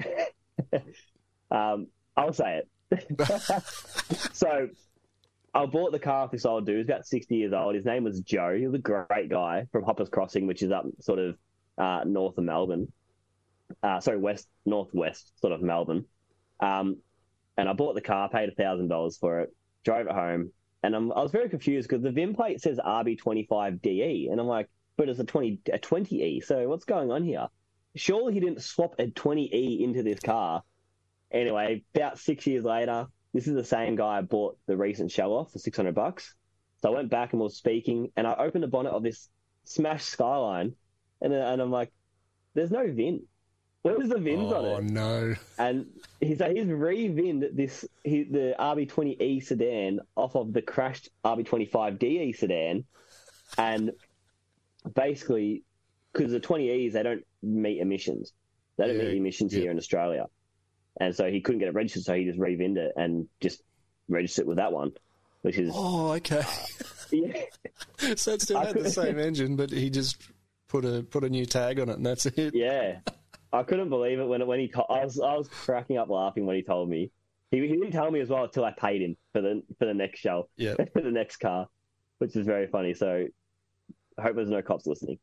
um, I'll say it. So I bought the car off this old dude. He was about sixty years old. His name was Joe. He was a great guy from Hoppers Crossing, which is up sort of uh, north of Melbourne. Uh, sorry, west, northwest sort of Melbourne. Um, and I bought the car, paid a thousand dollars for it, drove it home, And I'm, I was very confused because the V I N plate says R B twenty-five D E, and I'm like, but it's a twenty a twenty E. So what's going on here? Surely he didn't swap a twenty E into this car. Anyway, about six years later, this is the same guy I bought the recent shell off for six hundred bucks. So I went back and was speaking, and I opened the bonnet of this smashed Skyline, and and I'm like, there's no V I N. Where's the V I Ns oh, on it? Oh, no. And he's he's re-vinned this he, the R B twenty E sedan off of the crashed R B twenty-five D E sedan, and basically because the twenty Es they don't meet emissions, they don't Yeah, meet the emissions yeah. here in Australia, and so he couldn't get it registered, so he just re-vinned it and just registered it with that one, which is Oh, okay. yeah, So it still I had the could- same engine, but he just put a put a new tag on it, and that's it. yeah. I couldn't believe it when when he to- I was I was cracking up laughing when he told me. He, he didn't tell me as well until I paid him for the for the next show, Yeah. for the next car, which is very funny. So I hope there's no cops listening.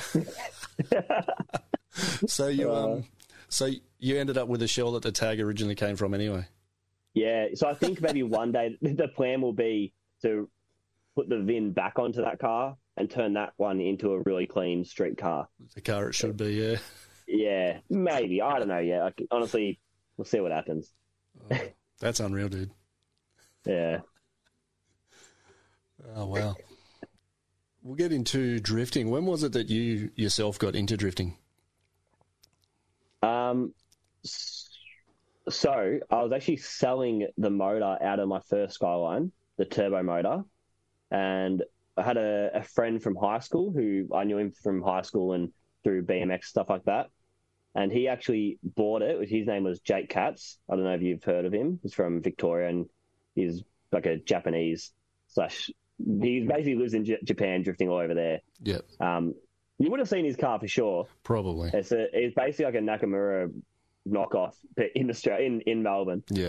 So you Uh, um, so you ended up with a shell that the tag originally came from, anyway. Yeah, so I think maybe one day the plan will be to put the V I N back onto that car and turn that one into a really clean street car. The car it should be, yeah. Yeah, maybe. I don't know yet. Like, honestly, we'll see what happens. Oh, that's unreal, dude. Yeah. Oh, wow. We'll get into drifting. When was it that you yourself got into drifting? Um. s- So I was actually selling the motor out of my first Skyline, the turbo motor, and I had a, a friend from high school who I knew him from high school and through B M X stuff like that, and he actually bought it. His name was Jake Katz. I don't know if you've heard of him. He's from Victoria and he's like a Japanese slash. He basically lives in J- Japan, drifting all over there. Yep, Um, you would have seen his car for sure. probably. It's a, it's basically like a Nakamura knockoff, but in Australia, in, in Melbourne. Yeah.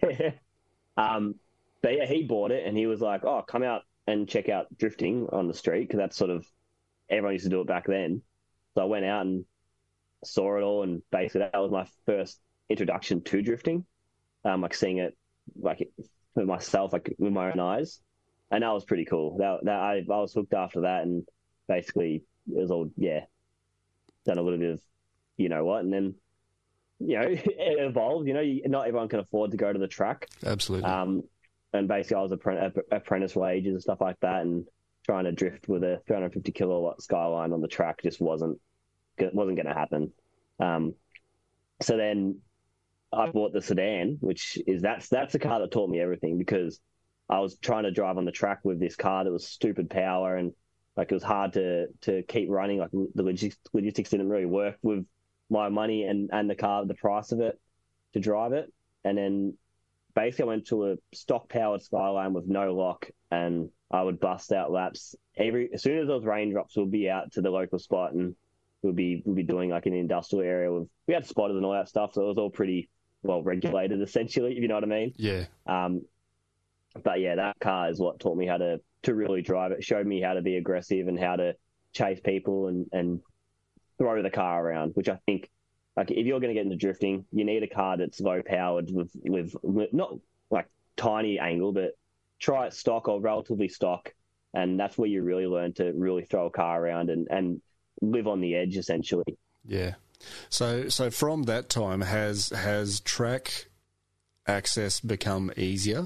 um, but yeah, he bought it and he was like, "Oh, come out and check out drifting on the street," because that's sort of everyone used to do it back then. So I went out and saw it all, and basically that was my first introduction to drifting. Um, like seeing it like for myself, like with my own eyes, and that was pretty cool. That that I, I was hooked after that, and basically it was all yeah, done a little bit of you know what, and then you know it evolved. You know, you, not everyone can afford to go to the track. Absolutely. Um, and basically I was appren- apprentice wages and stuff like that, and trying to drift with a three hundred fifty kilowatt Skyline on the track just wasn't wasn't going to happen. Um, so then I bought the sedan, which is that's that's the car that taught me everything, because I was trying to drive on the track with this car that was stupid power, and like it was hard to to keep running. Like the logistics, logistics didn't really work with my money and and the car, the price of it to drive it. And then basically I went to a stock powered Skyline with no lock, and I would bust out laps every as soon as those raindrops would be out to the local spot, and we'd be we'd be doing like an industrial area with we had spotters and all that stuff, so it was all pretty well regulated essentially, if you know what I mean. yeah. Um, but yeah, that car is what taught me how to to really drive it. Showed me how to be aggressive and how to chase people and and throw the car around, which I think, like, if you're going to get into drifting, you need a car that's low powered with, with, with not like tiny angle, but try it stock or relatively stock. And that's where you really learn to really throw a car around and, and live on the edge, essentially. Yeah. So so from that time, has has track access become easier,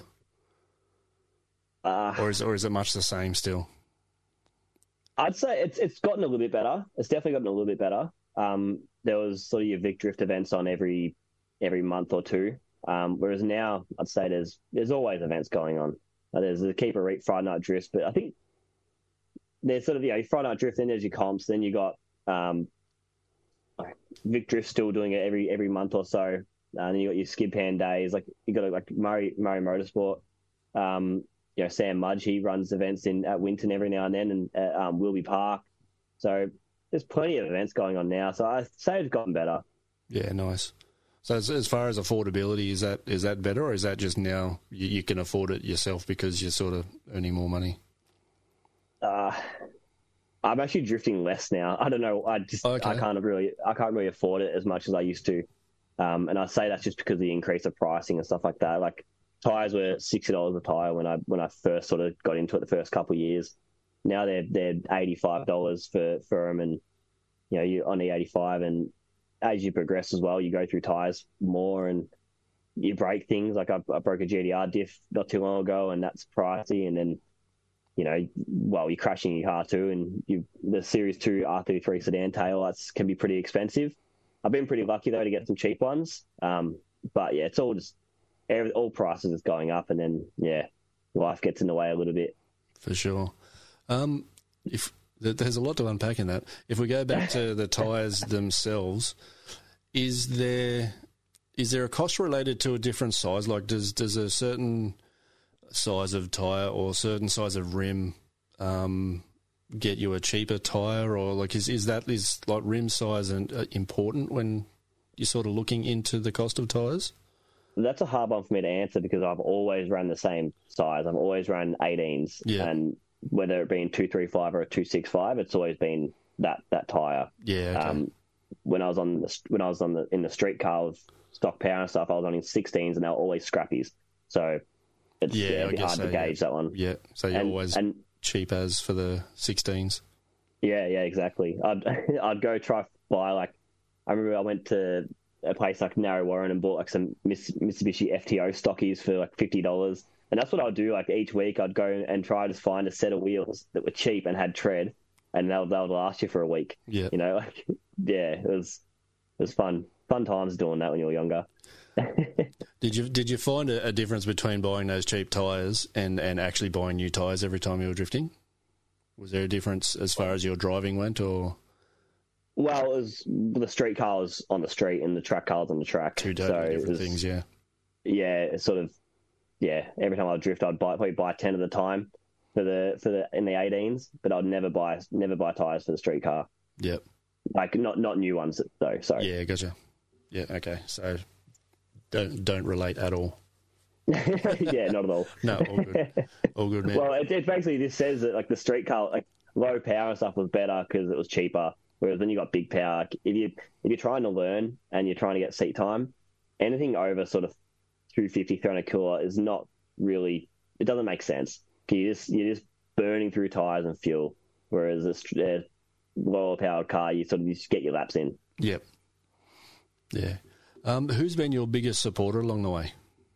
Uh, or is or is it much the same still? I'd say it's it's gotten a little bit better. It's definitely gotten a little bit better. Um, there was sort of your Vic Drift events on every every month or two, um, whereas now I'd say there's there's always events going on. Uh, there's the Keep It Reap Friday Night Drift, but I think there's sort of you know Friday Night Drift, then there's your comps, then you got um, Vic Drift still doing it every every month or so, and then you got your Skid Pan days, like you got like Murray Murray Motorsport. Um, You know, Sam Mudge, he runs events in at Winton every now and then, and at um, Wilby Park. So there's plenty of events going on now. So I say it's gotten better. Yeah, nice. So as, as far as affordability, is that is that better, or is that just now you, you can afford it yourself because you're sort of earning more money? Uh, I'm actually drifting less now. I don't know. I just Okay. I can't really I can't really afford it as much as I used to. Um, and I say that's just because of the increase of pricing and stuff like that. Like tires were sixty dollars a tire when I when I first sort of got into it the first couple of years. Now they're they're eighty-five dollars for for them, and you know you on E eighty-five, and as you progress as well, you go through tires more and you break things. Like I, I broke a G T R diff not too long ago, and that's pricey. And then you know, well, you're crashing your car too, and you the Series two R thirty-three sedan taillights can be pretty expensive. I've been pretty lucky though to get some cheap ones, um, but yeah, it's all just every, all prices is going up, and then yeah, life gets in the way a little bit. For sure. Um, if there's a lot to unpack in that. If we go back to the tyres themselves, is there is there a cost related to a different size? Like, does does a certain size of tyre or certain size of rim um, get you a cheaper tyre, or like is is that is like rim size and uh, important when you're sort of looking into the cost of tyres? That's a hard one for me to answer because I've always run the same size. I've always run eighteens, yeah. and whether it be a two thirty-five or a two sixty-five, it's always been that that tyre. Yeah. Okay. Um, when I was on the when I was on the in the street car with stock power and stuff, I was running sixteens, and they were always scrappies. So it's yeah, it'd be hard so, to gauge yeah. that one. Yeah. So you're and, always and, cheap as for the sixteens. Yeah, yeah, exactly. I'd I'd go try buy like I remember I went to a place like Narrow Warren and bought like some Mitsubishi F T O stockies for like fifty dollars. And that's what I'd do. Like each week I'd go and try to find a set of wheels that were cheap and had tread, and they'll, they'll last you for a week. Yeah. You know, like, yeah, it was, it was fun. Fun times doing that when you were younger. Did you, did you find a, a difference between buying those cheap tyres and, and actually buying new tyres every time you were drifting? Was there a difference as far as your driving went, or? Well, it was, the street car was on the street and the track car was on the track. Two totally so different was, things, yeah. Yeah, it's sort of, yeah, every time I'd drift, I'd buy, probably buy ten at a time for the, for the, in the eighteens, but I'd never buy, never buy tyres for the street car. Yep. Like, not, not new ones though, sorry. Yeah, gotcha. Yeah, okay. So don't, don't relate at all. Yeah, not at all. No, all good. All good, man. Well, it, it basically just says that like the street car, like low power and stuff was better because it was cheaper. Whereas when you got big power, like, if you if you're trying to learn and you're trying to get seat time, anything over sort of two fifty, three hundred kilowatt is not really. It doesn't make sense. You just you're just burning through tires and fuel. Whereas a, a lower powered car, you sort of you just get your laps in. Yep. Yeah. Um, who's been your biggest supporter along the way?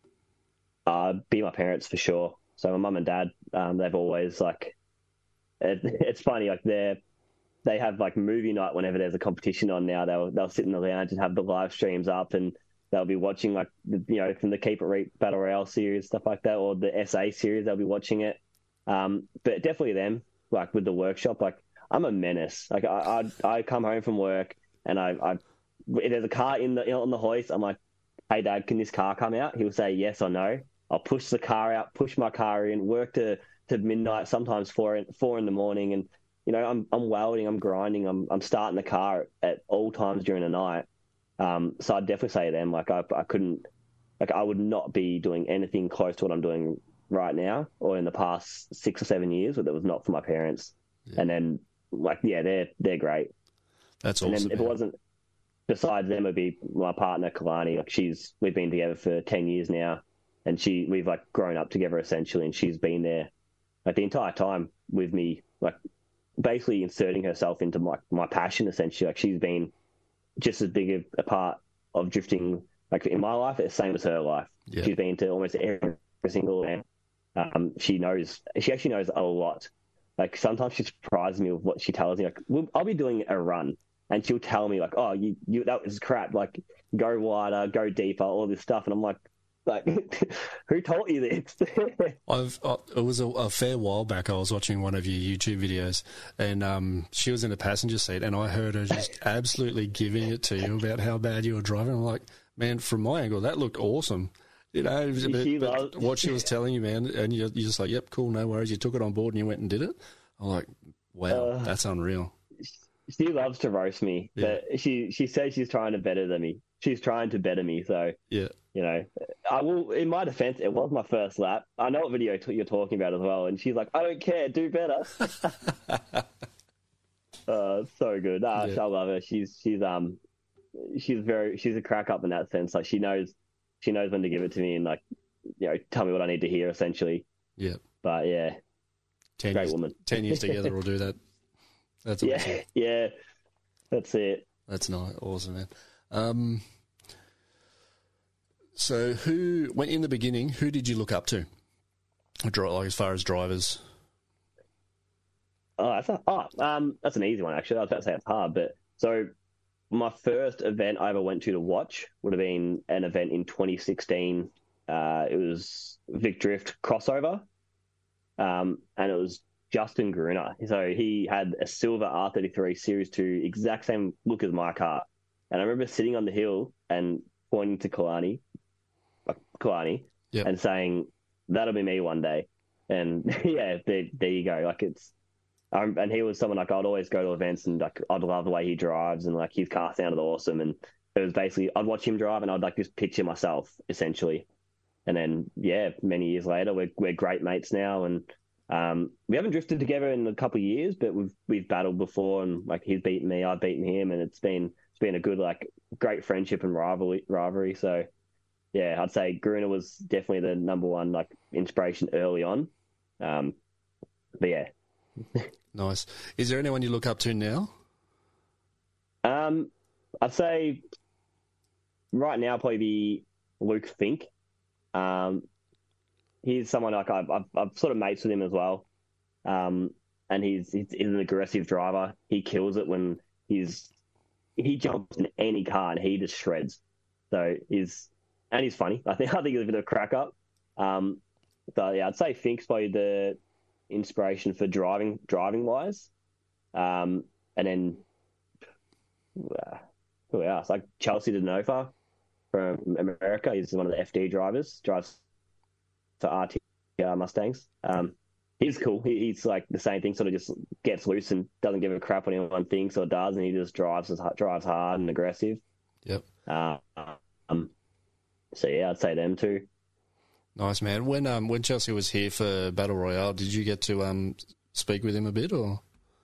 Uh, be my parents for sure. So my mum and dad, um, they've always like. It, it's funny, like they're. They have like movie night whenever there's a competition on now. They'll they'll sit in the lounge and have the live streams up, and they'll be watching like the, you know from the Keep It Reap Battle Royale series, stuff like that, or the S A series. They'll be watching it. Um, but definitely them, like with the workshop. Like I'm a menace. Like I I, I come home from work and I, I if there's a car in the on the hoist, I'm like, hey Dad, can this car come out? He'll say yes or no. I'll push the car out, push my car in, work to to midnight, sometimes four in, four in the morning, and you know, I'm I'm welding, I'm grinding, I'm I'm starting the car at all times during the night. Um, so I'd definitely say to them, like I I couldn't, like I would not be doing anything close to what I'm doing right now or in the past six or seven years, if it was not for my parents. Yeah. And then, like, yeah, they're they're great. That's and awesome. And then if it wasn't, besides them, it'd be my partner Kalani. Like she's, we've been together for ten years now, and she we've like grown up together essentially, and she's been there like the entire time with me, like. Basically inserting herself into my, my passion, essentially. Like she's been just as big a part of drifting, like in my life, the same as her life. Yeah. She's been to almost every single event. Um, she knows, she actually knows a lot. Like sometimes she surprises me with what she tells me. Like we'll, I'll be doing a run and she'll tell me like, oh, you, you, that was crap. Like go wider, go deeper, all this stuff. And I'm like, Like, who told you this? I've uh, it was a, a fair while back. I was watching one of your YouTube videos, and um, she was in the passenger seat, and I heard her just absolutely giving it to you about how bad you were driving. I'm like, man, from my angle, that looked awesome. You know, but, but what she was telling you, man, and you're, you're just like, yep, cool, no worries. You took it on board and you went and did it. I'm like, wow, uh, that's unreal. She loves to roast me, yeah. But she she says she's trying to better than me. She's trying to better me, so yeah. You know, I will. In my defense, it was my first lap. I know what video t- you're talking about as well, and she's like, "I don't care, do better." uh, so good. Nah, yeah. I love her. She's she's um, she's very she's a crack up in that sense. Like she knows, she knows when to give it to me, and like you know, tell me what I need to hear, essentially. Yeah. But yeah, ten great years, woman. ten years together will do that. That's awesome. Yeah, yeah, that's it. That's nice, awesome, man. Um, so, who went in the beginning? Who did you look up to, like as far as drivers? Oh, that's a, oh, um, that's an easy one actually. I was about to say it's hard, but so my first event I ever went to to watch would have been an event in twenty sixteen. Uh, it was Vic Drift crossover, um, and it was Justin Gruner. So he had a silver R thirty-three Series two, exact same look as my car. And I remember sitting on the hill and pointing to Kalani, like Kalani, yep. and saying, "That'll be me one day." And yeah, there, there you go. Like it's. Um, and he was someone like I'd always go to events and like I'd love the way he drives and like his car sounded awesome, and it was basically I'd watch him drive and I'd like just picture myself essentially. And then yeah, many years later we're we're great mates now, and um, we haven't drifted together in a couple of years, but we've we've battled before, and like he's beaten me, I've beaten him, and it's been it's been a good like great friendship and rivalry rivalry. So yeah, I'd say Gruner was definitely the number one like inspiration early on. Um, but yeah. Nice. Is there anyone you look up to now? Um, I'd say right now probably be Luke Fink. Um, he's someone like I've, I've, I've sort of mates with him as well. Um, and he's, he's he's an aggressive driver. He kills it when he's he jumps in any car and he just shreds. So he's and he's funny. I think I think he's a bit of a crack up. Um, so yeah, I'd say Fink's probably the inspiration for driving driving wise, um, and then uh, who else? Like Chelsea DeNova from America. He's one of the F D drivers. Drives for R T R Mustangs. Um, he's cool. He, he's like the same thing. Sort of just gets loose and doesn't give a crap what anyone thinks or does, and he just drives drives hard and aggressive. Yep. Uh, um. So yeah, I'd say them two. Nice, man. When um when Chelsea was here for Battle Royale, did you get to um speak with him a bit, or?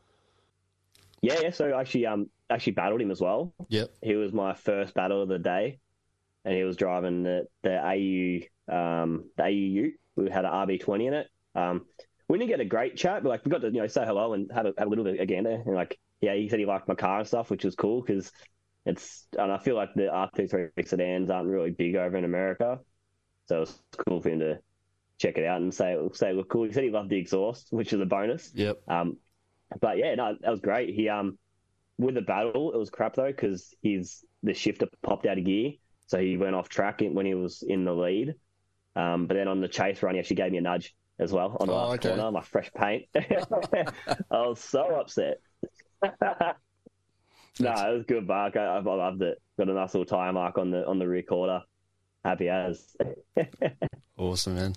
Yeah, yeah. So I actually um actually battled him as well. Yep. He was my first battle of the day, and he was driving the the A U um the A U Ute. We had an R B twenty in it. Um, we didn't get a great chat, but like we got to you know say hello and have a, have a little bit again there, and like yeah, he said he liked my car and stuff, which was cool because it's and I feel like the R thirty-three sedans aren't really big over in America. So it was cool for him to check it out and say, say, look cool. He said he loved the exhaust, which is a bonus. Yep. Um, but yeah, no, that was great. He, um, with the battle, it was crap though, because his, the shifter popped out of gear. So he went off track when he was in the lead. Um, but then on the chase run, he actually gave me a nudge as well on the oh, last okay. corner, my fresh paint. I was so upset. no, it was good, Mark. I, I loved it. Got a nice little tire mark on the, on the rear quarter. Happy as. Awesome, man.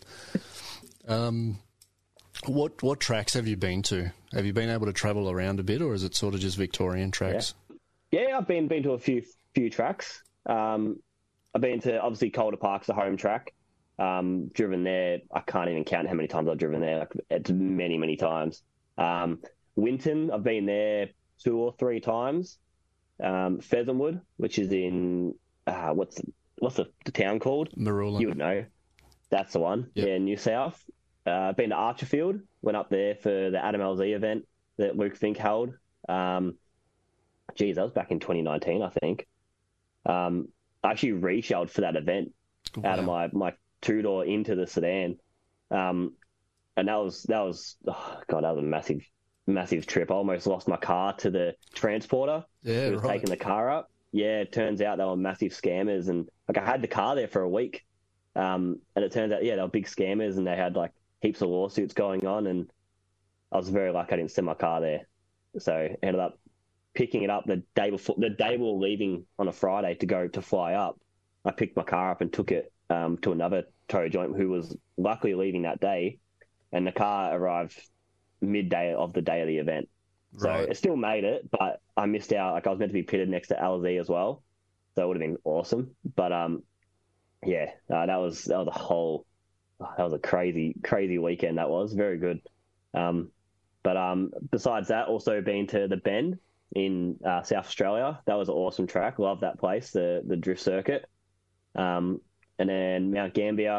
Um, what what tracks have you been to? Have you been able to travel around a bit, or is it sort of just Victorian tracks? Yeah, yeah I've been been to a few few tracks. Um, I've been to obviously Calder Park's the home track. Um, driven there, I can't even count how many times I've driven there. Like it's many many times. Um, Winton, I've been there two or three times. Um, Pheasantwood, which is in uh, what's the, What's the, the town called? Maroolin. You would know. That's the one. Yep. Yeah, New South. Uh, been to Archerfield. Went up there for the Adam L Z event that Luke Fink held. Um, geez, that was back in twenty nineteen, I think. Um, I actually reshelled for that event wow. out of my, my two-door into the sedan. Um, and that was, that was oh, God, that was a massive, massive trip. I almost lost my car to the transporter. Yeah, who was right. taking the car up. Yeah, it turns out they were massive scammers, and like I had the car there for a week, um, and it turns out yeah they were big scammers, and they had like heaps of lawsuits going on, and I was very lucky I didn't send my car there, so I ended up picking it up the day before the day we were leaving on a Friday to go to fly up. I picked my car up and took it um, to another tow joint who was luckily leaving that day, and the car arrived midday of the day of the event. So right. It still made it, but I missed out. Like I was meant to be pitted next to L Z as well, so it would have been awesome. But um, yeah, uh, that was that was a whole that was a crazy crazy weekend. That was very good. Um, but um, besides that, also been to the Bend in uh, South Australia. That was an awesome track. Love that place, the the drift circuit. Um, and then Mount Gambier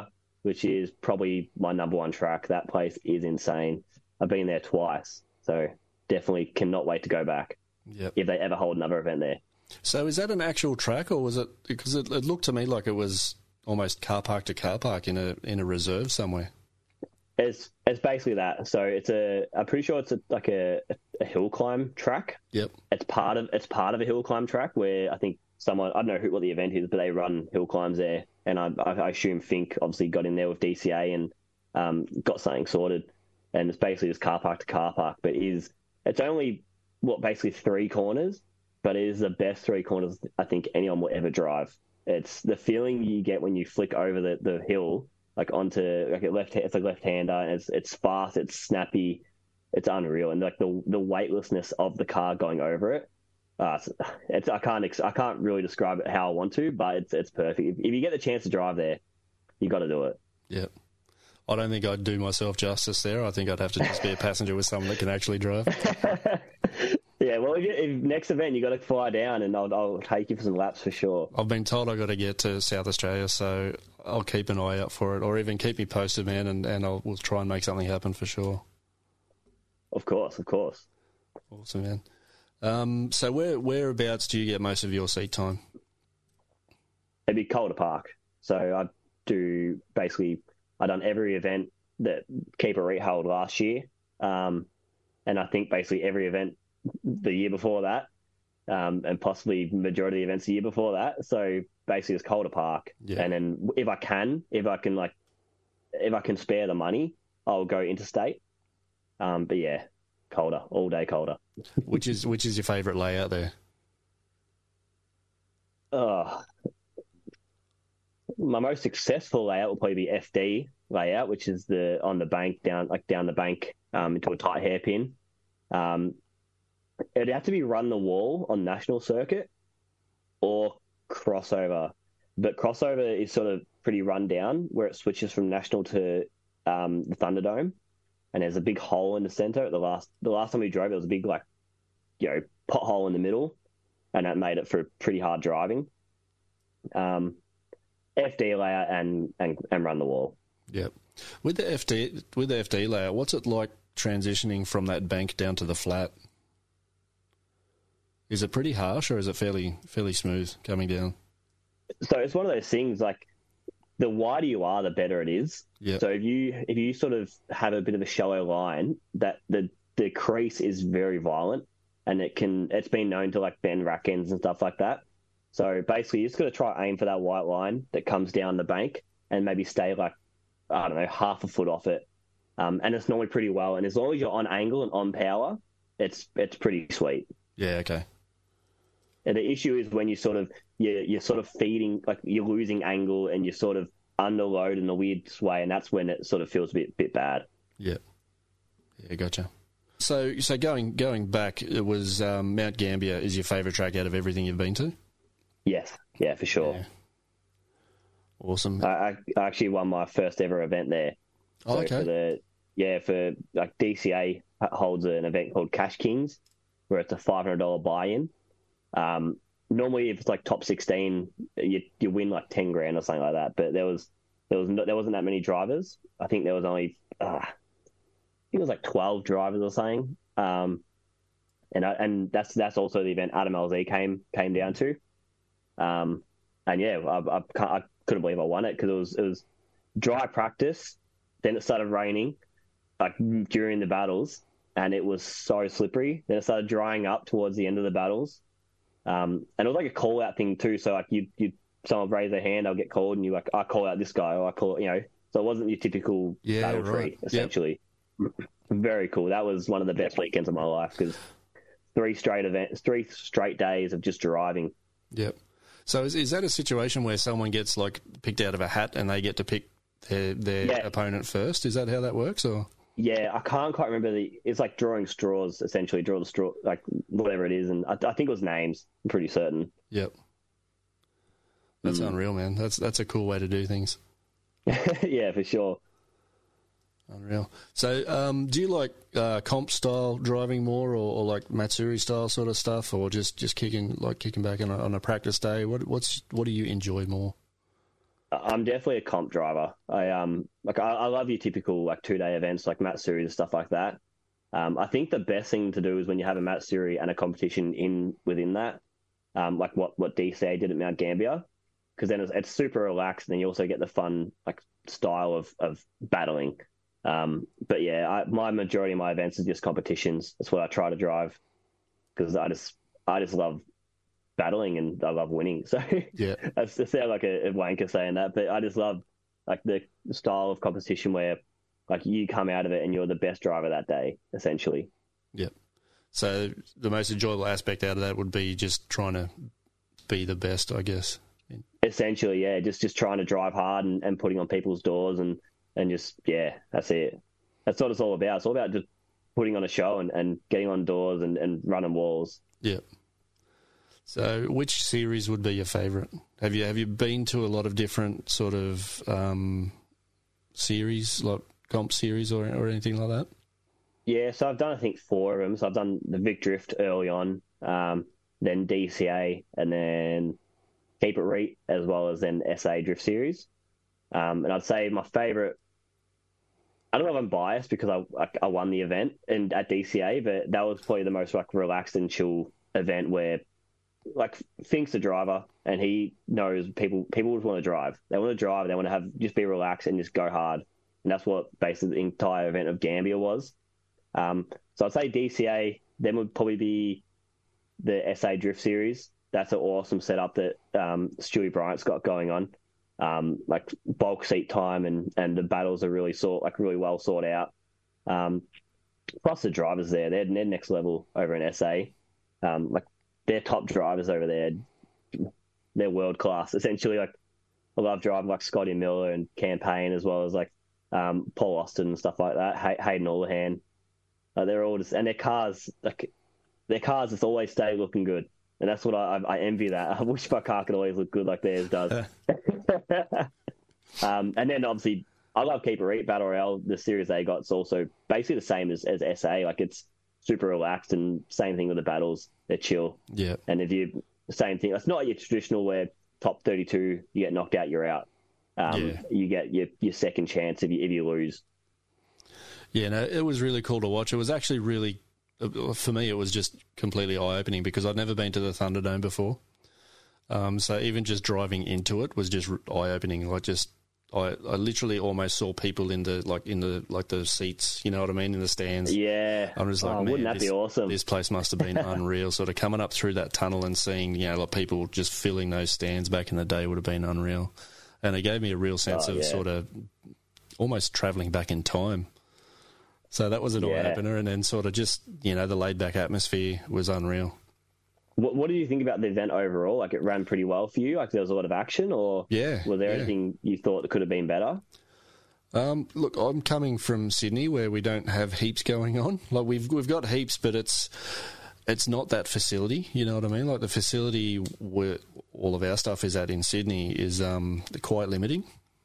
which is probably my number one track. That place is insane. I've been there twice, so definitely cannot wait to go back. Yep. If they ever hold another event there. So is that an actual track, or was it, because it, it looked to me like it was almost car park to car park in a in a reserve somewhere? It's it's basically that. So it's a I'm pretty sure it's a, like a, a hill climb track. Yep. It's part of it's part of a hill climb track where I think someone, I don't know who what the event is, but they run hill climbs there, and I, I assume Fink obviously got in there with D C A and um, got something sorted, and it's basically just car park to car park. But it is it's only what basically three corners, but it is the best three corners I think anyone will ever drive. It's the feeling you get when you flick over the, the hill, like onto like a left, it's like left hander, and it's it's fast, it's snappy, it's unreal, and like the the weightlessness of the car going over it. Uh, it's, it's I can't I can't really describe it how I want to, but it's it's perfect. If, if you get the chance to drive there, you got to do it. Yep. I don't think I'd do myself justice there. I think I'd have to just be a passenger with someone that can actually drive. Yeah, well, if, you, if next event you got to fly down, and I'll, I'll take you for some laps for sure. I've been told I got to get to South Australia, so I'll keep an eye out for it, or even keep me posted, man, and, and I'll we'll try and make something happen for sure. Of course, of course. Awesome, man. Um, so where whereabouts do you get most of your seat time? It'd be Calder Park. So I do basically, I done every event that Keeper Reet held last year, um, and I think basically every event the year before that, um, and possibly majority of the events the year before that. So basically it's Calder Park. Yeah. And then if I can, if I can like, if I can spare the money, I'll go interstate. Um, but yeah, Calder, all day Calder. Which is which is your favourite layout there? Oh, my most successful layout will probably be F D layout, which is the on the bank down like down the bank um, into a tight hairpin. Um, it'd have to be run the wall on national circuit or crossover, but crossover is sort of pretty run down where it switches from national to um, the Thunderdome, and there's a big hole in the center. The last the last time we drove, there was a big like you know pothole in the middle, and that made it for pretty hard driving. Um, F D layout and, and and run the wall. Yep. With the F D with the F D layout, what's it like transitioning from that bank down to the flat? Is it pretty harsh, or is it fairly fairly smooth coming down? So it's one of those things like the wider you are, the better it is. Yep. So if you if you sort of have a bit of a shallow line, that the the crease is very violent, and it can it's been known to like bend rack ends and stuff like that. So basically, you just got to try aim for that white line that comes down the bank, and maybe stay like I don't know half a foot off it, um, and it's normally pretty well. And as long as you're on angle and on power, it's it's pretty sweet. Yeah. Okay. And the issue is when you sort of you're, you're sort of feeding like you're losing angle and you're sort of under load in a weird way, and that's when it sort of feels a bit bit bad. Yeah. Yeah. Gotcha. So so going going back, it was um, Mount Gambier is your favourite track out of everything you've been to? Yes, yeah, for sure. Yeah. Awesome. I, I actually won my first ever event there. Oh, so okay. For the, yeah, for like D C A holds an event called Cash Kings, where it's a five hundred dollars buy-in. Um, normally, if it's like top sixteen, you you win like ten grand or something like that. But there was there was no, there wasn't that many drivers. I think there was only uh, I think it was like twelve drivers or something. Um, and I, and that's that's also the event Adam L Z came came down to. Um, and yeah, I, I, can't, I couldn't believe I won it because it was it was dry practice. Then it started raining, like during the battles, and it was so slippery. Then it started drying up towards the end of the battles, um, and it was like a call out thing too. So like you you someone would raise their hand, I'll get called, and you like I call out this guy, or I call you know. So it wasn't your typical yeah, battle right. tree essentially. Yep. Very cool. That was one of the best weekends of my life because three straight events, three straight days of just driving. Yep. So is is that a situation where someone gets like picked out of a hat and they get to pick their their yeah. opponent first? Is that how that works, or? Yeah, I can't quite remember the. It's like drawing straws, essentially. Draw the straw, like whatever it is, and I, I think it was names. I'm pretty certain. Yep. That's mm. unreal, man. That's that's a cool way to do things. Yeah, for sure. Unreal. So, um, do you like uh, comp style driving more, or, or like Matsuri style sort of stuff, or just, just kicking like kicking back on a, on a practice day? What what's what do you enjoy more? I'm definitely a comp driver. I um like I, I love your typical like two day events like Matsuri and stuff like that. Um, I think the best thing to do is when you have a Matsuri and a competition in within that, um, like what what D C A did at Mount Gambier, because then it's, it's super relaxed, and then you also get the fun like style of of battling. Um, but yeah, I, my majority of my events is just competitions. That's what I try to drive because I just I just love battling and I love winning. So Yeah. that's it sounds like a, a wanker saying that, but I just love like the style of competition where like you come out of it and you're the best driver that day, essentially. Yep. So the most enjoyable aspect out of that would be just trying to be the best, I guess. Essentially, yeah, just just trying to drive hard and, and putting on people's doors and, and just, yeah, that's it. That's what it's all about. It's all about just putting on a show and, and getting on doors and, and running walls. Yep. So which series would be your favourite? Have you have you been to a lot of different sort of um, series, like comp series or, or anything like that? Yeah, so I've done, I think, four of them. So I've done the Vic Drift early on, um, then D C A, and then Keep It Reet, as well as then S A Drift Series. Um, and I'd say my favourite, I don't know if I'm biased because I, I, I won the event and at D C A, but that was probably the most like relaxed and chill event where like Fink's the driver and he knows people people just want to drive. They want to drive, they want to have just be relaxed and just go hard. And that's what basically the entire event of Gambier was. Um, so I'd say D C A, then would probably be the S A Drift Series. That's an awesome setup that um, Stewie Bryant's got going on. Um, like bulk seat time and, and the battles are really sort like really well sorted out. Um, plus the drivers there, they're, they're next level over in S A. Um, like they're top drivers over there. They're world class. Essentially, like I love driving like Scotty Miller and Campaign as well as like um, Paul Austin and stuff like that. Hay- Hayden Allahan. Uh, they're all just and their cars like their cars just always stay looking good. And that's what I, I envy that. I wish my car could always look good like theirs does. um, and then obviously, I love Keep It Reet Battle Royale. The series they got is also basically the same as, as S A. Like it's super relaxed and same thing with the battles. They're chill. Yeah. And if you same thing, it's not your traditional where top thirty-two you get knocked out, you're out. Um, yeah. You get your your second chance if you if you lose. Yeah, no, it was really cool to watch. It was actually really. For me, it was just completely eye-opening because I'd never been to the Thunderdome before. Um, so even just driving into it was just eye-opening. Like just, I, I literally almost saw people in the like in the like the seats. You know what I mean, in the stands. Yeah. I'm just like, oh, man, wouldn't that this, be awesome? This place must have been unreal. Sort of coming up through that tunnel and seeing, you know, like people just filling those stands back in the day would have been unreal. And it gave me a real sense oh, of yeah. sort of almost travelling back in time. So that was an yeah. eye-opener, and then sort of just, you know, the laid-back atmosphere was unreal. What, what did you think about the event overall? Like, it ran pretty well for you? Like, there was a lot of action, or yeah, was there yeah. anything you thought that could have been better? Um, look, I'm coming from Sydney where we don't have heaps going on. Like, we've we've got heaps, but it's it's not that facility, you know what I mean? Like, the facility where all of our stuff is at in Sydney is um, quite limiting,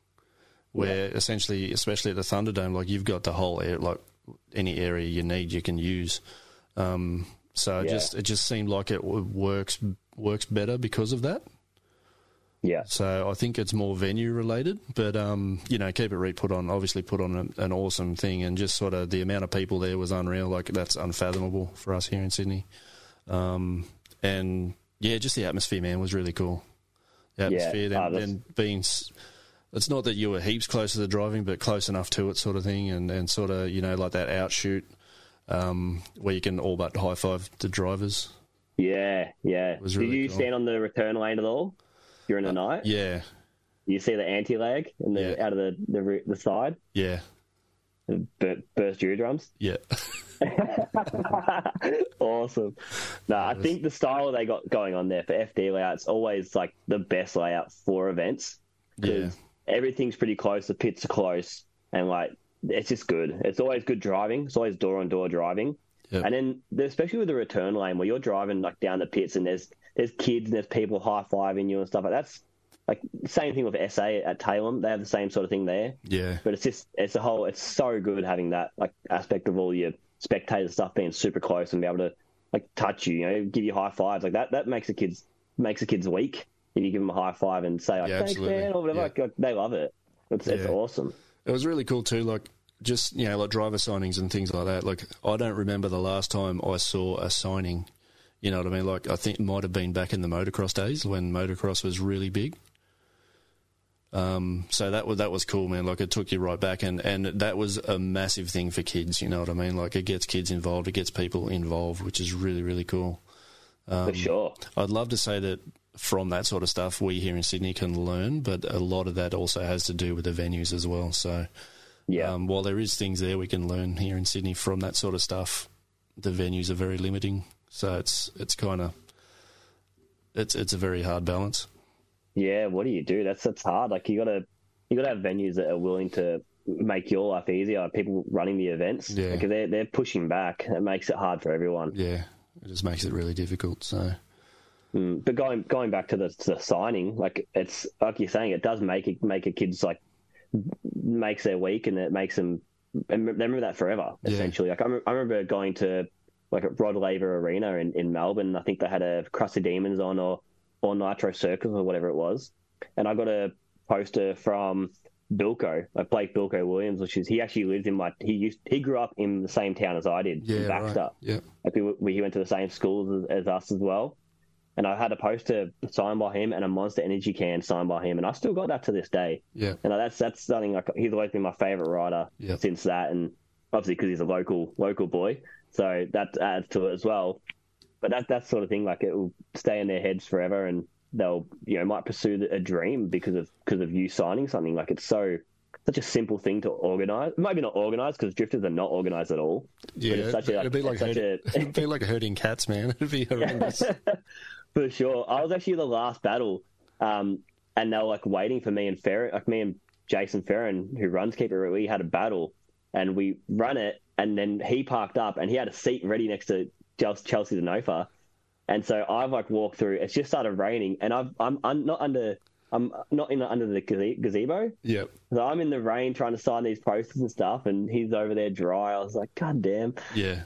where yeah. essentially, especially at the Thunderdome, like, you've got the whole air, like, any area you need you can use. Um, so yeah. just it just seemed like it works works better because of that. Yeah. So I think it's more venue related, but um, you know, Keep It Reet put on obviously put on an, an awesome thing, and just sort of the amount of people there was unreal. Like, that's unfathomable for us here in Sydney. Um, and yeah, just the atmosphere, man, was really cool. The atmosphere, yeah. then, oh, then being. It's not that you were heaps close to the driving, but close enough to it, sort of thing, and, and sort of, you know, like that outshoot um, where you can all but high five the drivers. Yeah, yeah. It was Did really you cool. st on the return lane at all during the uh, night? Yeah. You see the anti lag and the yeah. out of the, the the side. Yeah. Bur- burst eardrums. Yeah. Awesome. No, I think the style they got going on there for F D layouts always like the best layout for events. Yeah. Everything's pretty close. The pits are close, and like it's just good. It's always good driving. It's always door on door driving. Yep. And then, especially with the return lane, where you're driving like down the pits, and there's there's kids and there's people high fiving you and stuff like that. That's like same thing with S A at Tailem. They have the same sort of thing there. Yeah. But it's just it's a whole. It's so good having that like aspect of all your spectator stuff being super close and be able to like touch you, you know, give you high fives like that. That makes the kids makes the kids weak. if you give them a high five and say, like, Yeah, thanks, absolutely. man, or whatever, Yeah. like, like, they love it. It's, it's Yeah. awesome. It was really cool too, like just, you know, like driver signings and things like that. Like, I don't remember the last time I saw a signing, you know what I mean? Like, I think it might have been back in the motocross days when motocross was really big. Um, so that was that was cool, man. Like, it took you right back, and, and that was a massive thing for kids. You know what I mean? Like, it gets kids involved, it gets people involved, which is really really cool. Um, For sure. I'd love to say that from that sort of stuff we here in Sydney can learn, but a lot of that also has to do with the venues as well. So, Yeah. um, while there is things there we can learn here in Sydney from that sort of stuff, the venues are very limiting. So it's it's kind of it's it's a very hard balance. Yeah, what do you do? That's that's hard. Like, you gotta you gotta have venues that are willing to make your life easier. People running the events, Yeah. like, if they're they're pushing back, it makes it hard for everyone. Yeah, it just makes it really difficult. So Mm, but going going back to the, to the signing, like, it's like you're saying, it does make it make a kid's like makes their week, and it makes them and they remember that forever. Yeah. Essentially, like I, rem- I remember going to like at Rod Laver Arena in, in Melbourne. I think they had a Crusty Demons on, or or Nitro Circus or whatever it was, and I got a poster from Bilko, like Blake Bilko Williams, which is he actually lives in my he used he grew up in the same town as I did, in yeah, Baxter. right. Yeah, Like, we, we he went to the same schools as, as us as well. And I had a poster signed by him and a Monster Energy can signed by him, and I still got that to this day. yeah, And that's that's something, like, he's always been my favourite rider Yeah. since that, and obviously because he's a local local boy, so that adds to it as well. But that that sort of thing, like, it will stay in their heads forever, and they'll, you know, might pursue a dream because of because of you signing something. Like, it's so such a simple thing to organise. Maybe not organise, because drifters are not organised at all. yeah. it's such a- it'd be like it's such herding, a- it'd be like herding cats, man. It'd be horrendous. For sure. I was actually the last battle, um, and they were like waiting for me and Ferrin, like me and Jason Ferrin, who runs Keeper. We had a battle, and we run it, and then he parked up, and he had a seat ready next to Chelsea Zanofa, and so I've like walked through. It's just started raining, and I've, I'm I'm not under I'm not in under the gaze- gazebo, Yep. so I'm in the rain trying to sign these posters and stuff, and he's over there dry. I was like, God damn. Yeah.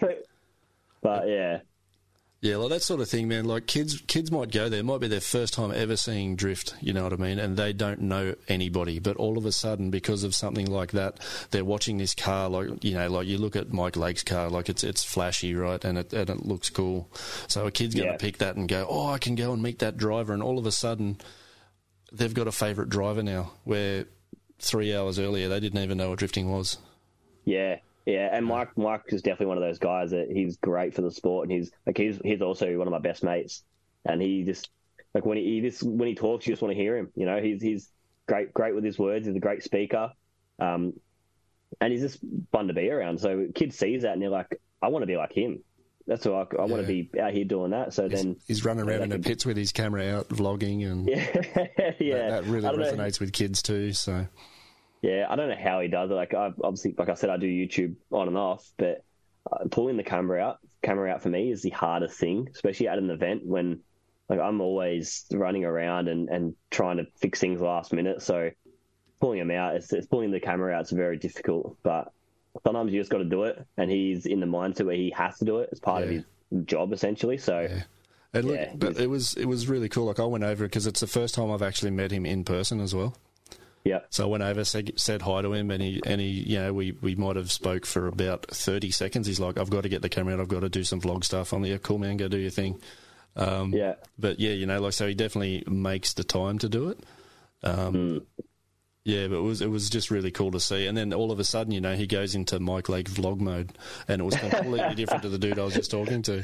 But yeah. Yeah, like that sort of thing, man. Like, kids kids might go there, it might be their first time ever seeing drift, you know what I mean? And they don't know anybody. But all of a sudden, because of something like that, they're watching this car, like, you know, like you look at Mike Lake's car, like it's it's flashy, right? And it, and it looks cool. So a kid's going to Yeah. pick that and go, oh, I can go and meet that driver. And all of a sudden, they've got a favourite driver now, where three hours earlier, they didn't even know what drifting was. Yeah, yeah, and Mike Mike is definitely one of those guys that he's great for the sport, and he's like he's he's also one of my best mates, and he just like when he, he just when he talks, you just want to hear him. You know, he's he's great great with his words. He's a great speaker, um, and he's just fun to be around. So kids sees that and they're like, I want to be like him. That's what I, I want to Yeah. be out here doing that. So He's, then he's running around they in the can- pits with his camera out, vlogging, and yeah, yeah, that, that really I don't know. resonates with kids too. So Yeah, I don't know how he does it. Like, I obviously, like I said, I do YouTube on and off, but uh, pulling the camera out, camera out for me is the hardest thing, especially at an event when, like, I'm always running around and, and trying to fix things last minute. So pulling him out, it's, it's pulling the camera out. It's very difficult, but sometimes you just got to do it. And he's in the mindset where he has to do it. It's part Yeah. of his job essentially. So yeah. And look, Yeah, but he's- it was it was really cool. Like, I went over because it's the first time I've actually met him in person as well. yeah, So I went over, said, said hi to him, and he, and he, you know, we, we might have spoke for about thirty seconds. He's like, I've got to get the camera out. I've got to do some vlog stuff. I'm like, yeah, cool, man, go do your thing. Um, yeah, But yeah, you know, like, so he definitely makes the time to do it. Um, Mm. Yeah, but it was it was just really cool to see. And then all of a sudden, you know, he goes into Mike Lake vlog mode, and it was completely different to the dude I was just talking to.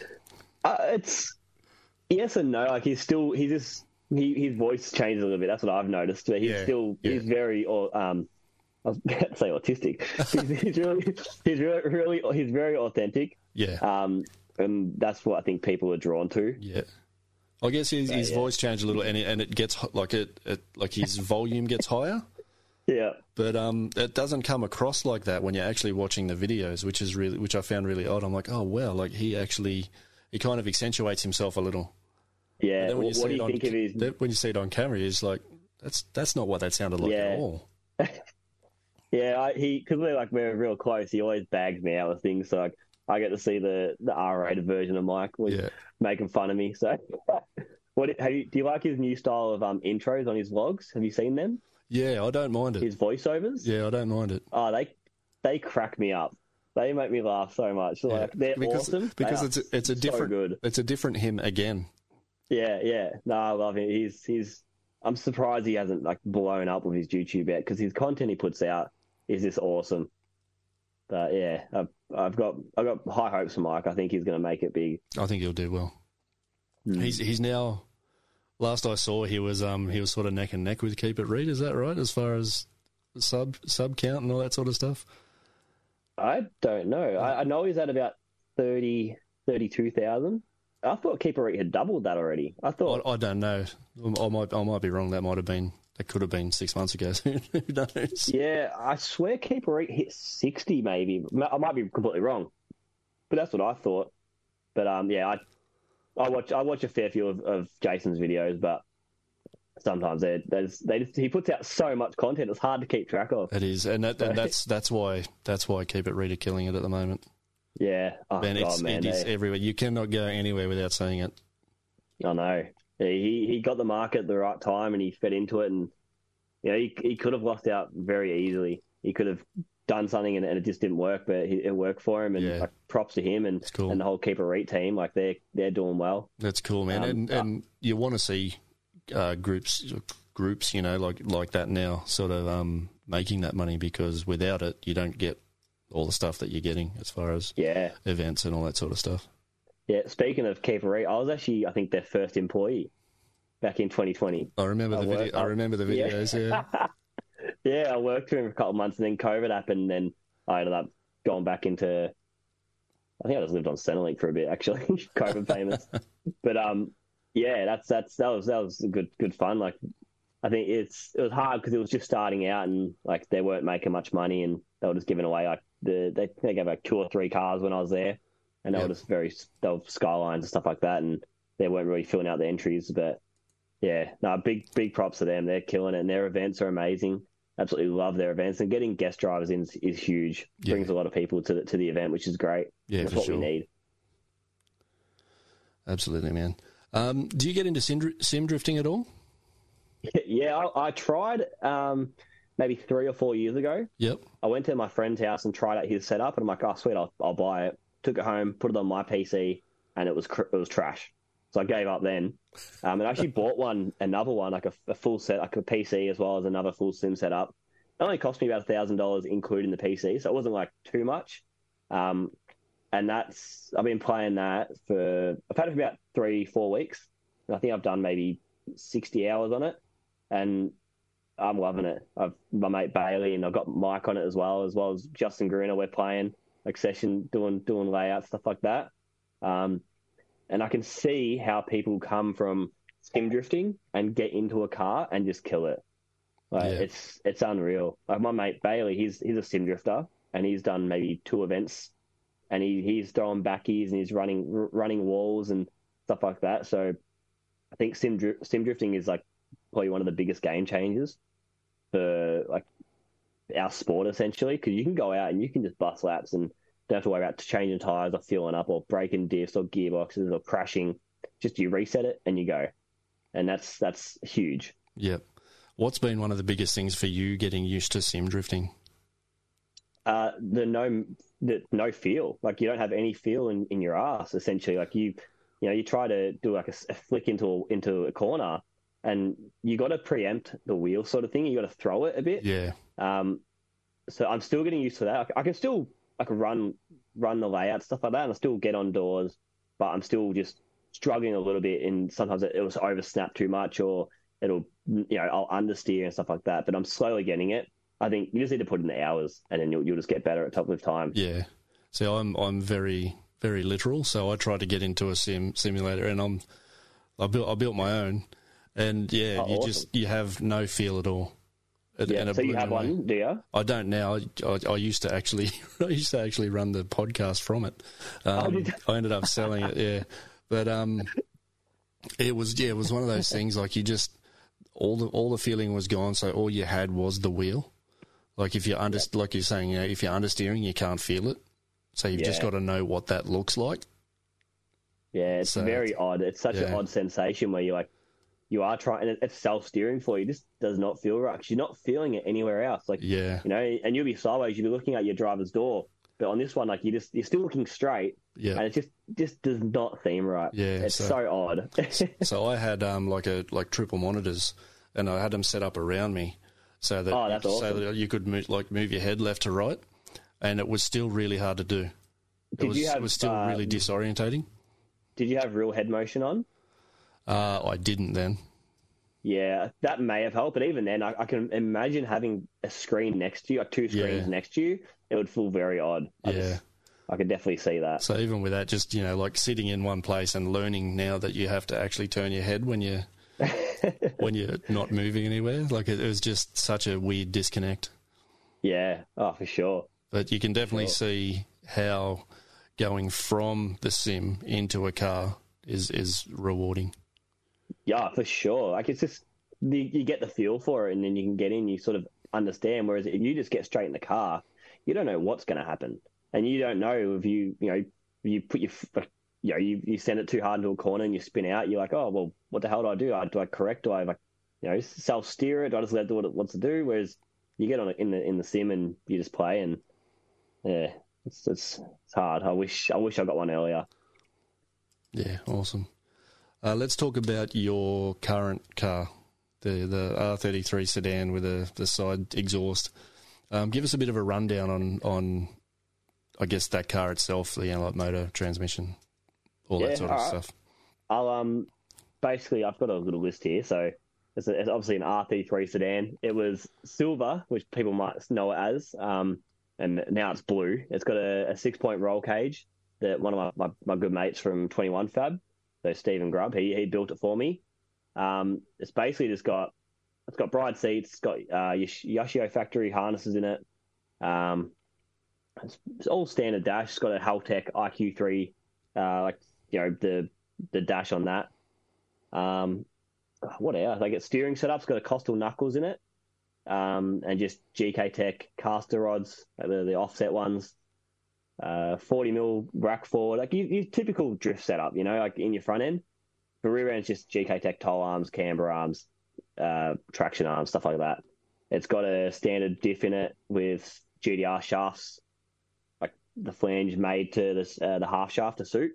Uh, it's yes and no. Like, he's still he just he his voice changes a little bit. That's what I've noticed. But he's Yeah, still yeah. he's very or um I was about to say autistic. he's, he's really he's really, really he's very authentic. Yeah, Um, and that's what I think people are drawn to. yeah. I guess his, his yeah. voice changed a little, and it, and it gets h- like it, it like his volume gets higher. Yeah, But um, it doesn't come across like that when you're actually watching the videos, which is really, which I found really odd. I'm like, oh wow, like he actually, he kind of accentuates himself a little. yeah. Then when What, you what see do it you on, think of his? then when you see it on camera, it's like that's that's not what that sounded like Yeah. at all. Yeah, I, he because we're like we're real close. He always bags me out with things, so like, I get to see the the R-rated version of Mike was Yeah, making fun of me. So What have you, do you like his new style of um intros on his vlogs? Have you seen them? Yeah, I don't mind it. His voiceovers? Yeah, I don't mind it. Oh, they they crack me up. They make me laugh so much. Yeah. Like they're because, awesome. Because they it's a, it's a different so good. It's a different him again. Yeah, yeah. No, I love him. He's he's. I'm surprised he hasn't like blown up with his YouTube yet because his content he puts out is just awesome. But yeah, I've, I've got I've got high hopes for Mike. I think he's going to make it big. I think he'll do well. Mm. He's he's now. Last I saw, he was um he was sort of neck and neck with Keep It Read. Is that right? As far as sub sub count and all that sort of stuff. I don't know. I, I know he's at about thirty, thirty-two thousand. I thought Keep It Read had doubled that already. I thought. I, I don't know. I might I might be wrong. That might have been. That could have been six months ago. Who knows? Yeah, I swear Keep It Read hit sixty. Maybe I might be completely wrong, but that's what I thought. But um, yeah, I. I watch I watch a fair few of, of Jason's videos, but sometimes they there's they just, he puts out so much content it's hard to keep track of. It is, and, that, so, and that's that's why that's why Keep It Read are killing it at the moment. Yeah, oh, and God, it's, man, it is they, everywhere. You cannot go anywhere without seeing it. I know. He he got the market at the right time and he fed into it, and you know he he could have lost out very easily. He could have done something and, and it just didn't work, but it worked for him, and yeah. like, props to him and cool. and the whole Keep It Read team. Like they're they're doing well. That's cool, man. Um, and and you want to see uh, groups groups, you know, like like that now, sort of um, making that money, because without it, you don't get all the stuff that you're getting as far as yeah events and all that sort of stuff. Yeah. Speaking of Keep It Read, I was actually I think their first employee back in twenty twenty. I remember the I video. I remember the videos. Yeah. yeah. Yeah, I worked for him for a couple of months, and then COVID happened, and then I ended up going back into. I think I just lived on Centrelink for a bit, actually. COVID famous, but um, yeah, that's that's that was that was good good fun. Like, I think it's it was hard because it was just starting out, and like they weren't making much money, and they were just giving away like the they they gave like two or three cars when I was there, and they yep. were just very they were Skylines and stuff like that, and they weren't really filling out the entries, but yeah, no, big big props to them. They're killing it, and their events are amazing. Absolutely love their events, and getting guest drivers in is, is huge. Yeah. Brings a lot of people to the, to the event, which is great. Yeah, that's for what sure. we need. Absolutely, man. Um, do you get into sim, sim drifting at all? Yeah, I, I tried um, maybe three or four years ago. Yep. I went to my friend's house and tried out his setup, and I'm like, oh sweet, I'll, I'll buy it. Took it home, put it on my P C, and it was it was trash. So I gave up then. Um, and I actually bought one, another one, like a, a full set, like a P C as well as another full sim setup. It only cost me about a thousand dollars, including the P C, so it wasn't like too much. Um, and that's I've been playing that for I've had it for about three, four weeks. And I think I've done maybe sixty hours on it, and I'm loving it. I've my mate Bailey and I've got Mike on it as well, as well as Justin Gruner. We're playing like session, doing doing layouts, stuff like that. Um, and I can see how people come from sim drifting and get into a car and just kill it. Like yeah. it's it's unreal. Like my mate Bailey, he's he's a sim drifter and he's done maybe two events, and he he's throwing backies and he's running r- running walls and stuff like that. So I think sim dri- sim drifting is like probably one of the biggest game changers for like our sport essentially, because you can go out and you can just bust laps and don't have to worry about changing tires or fueling up or breaking diffs or gearboxes or crashing. Just you reset it and you go, and that's that's huge. Yep. What's been one of the biggest things for you getting used to sim drifting? Uh, the no, the no feel. Like you don't have any feel in, in your ass. Essentially, like you, you know, you try to do like a, a flick into a, into a corner, and you got to preempt the wheel, sort of thing. You got to throw it a bit. Yeah. Um. So I'm still getting used to that. I, I can still like run run the layout stuff like that, and I still get on doors, but I'm still just struggling a little bit. And sometimes it, it was over snap too much, or it'll, you know, I'll understeer and stuff like that, but I'm slowly getting it. I think you just need to put in the hours, and then you'll, you'll just get better at top of time. Yeah. So I'm I'm very very literal. So I try to get into a sim simulator, and I'm I built I built my own, and yeah, oh, you awesome. just you have no feel at all. It, yeah. So you have away. one, do you? I don't now. I, I, I used to actually I used to actually run the podcast from it. Um, oh, did you? I ended up selling it. Yeah, but um, it was yeah, it was one of those things like you just. All the all the feeling was gone, so all you had was the wheel. Like if you're under, yeah. like you're saying, you know, if you're understeering, you can't feel it. So you've yeah. just got to know what that looks like. Yeah, it's So, very odd. It's such an yeah. odd sensation where you're like, you are trying, and it's self-steering for you. It just does not feel right 'cause you're not feeling it anywhere else. Like, Yeah. you know, and you'll be sideways, you'll be looking at your driver's door, but on this one, like you just you're still looking straight, Yeah. and it just just does not seem right. Yeah, it's so- so, odd. So I had um like a like triple monitors, and I had them set up around me so that Oh, that's so awesome. that you could move, like move your head left to right, and it was still really hard to do. It Did was, you have, it was still uh, really disorientating. Did you have real head motion on? Uh, I didn't then. Yeah, that may have helped, but even then, I, I can imagine having a screen next to you, like two screens Yeah. next to you. It would feel very odd. I Yeah. just- I could definitely see that. So even with that, just you know, like sitting in one place and learning now that you have to actually turn your head when you when you're not moving anywhere, like it, it was just such a weird disconnect. Yeah, oh, for sure. But you can definitely Sure. see how going from the sim into a car is is rewarding. Yeah, for sure. Like it's just you, you get the feel for it, and then you can get in. You sort of understand. Whereas if you just get straight in the car, you don't know what's going to happen, and you don't know if you you know you put your f- you know you, you send it too hard into a corner and you spin out. You're like, oh well, what the hell do I do? I, do I correct? Do I like you know self steer it? Do I just let it do what it wants to do? Whereas you get on it in the in the sim and you just play, and yeah, it's it's it's hard. I wish I wish I got one earlier. Yeah, awesome. Uh, let's talk about your current car, the the R thirty-three sedan with the the side exhaust. Um, give us a bit of a rundown on on, I guess that car itself, the analog motor, transmission, all Yeah, that sort of all right. stuff. I'll um basically I've got a little list here. So it's, a, it's obviously an R thirty-three sedan. It was silver, which people might know it as, um, and now it's blue. It's got a, a six-point roll cage that one of my, my, my good mates from twenty-one Fab, so Stephen Grubb, he he built it for me. Um, it's basically just got it's got bride seats, it's got uh, Yosh- Yoshio factory harnesses in it. Um, it's, it's all standard dash. It's got a Haltech I Q three, uh, like you know the the dash on that. Um, what else? Like its steering setup. It's got a Costal knuckles in it, um, and just G K Tech caster rods, like the, the offset ones. Uh, forty mil rack forward, like your, your typical drift setup, you know, like in your front end. The rear end's just G K Tech toll arms, camber arms, uh, traction arms, stuff like that. It's got a standard diff in it with G D R shafts, like the flange made to this, uh, the half shaft to suit.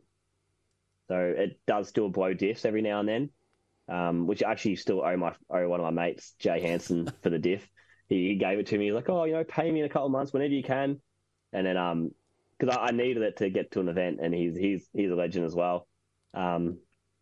So it does still blow diffs every now and then, um, which I actually still owe my owe one of my mates, Jay Hansen, for the diff. He, he gave it to me. He's like, oh, you know, pay me in a couple of months whenever you can. And then, um, because I, I needed it to get to an event, and he's he's he's a legend as well. Um,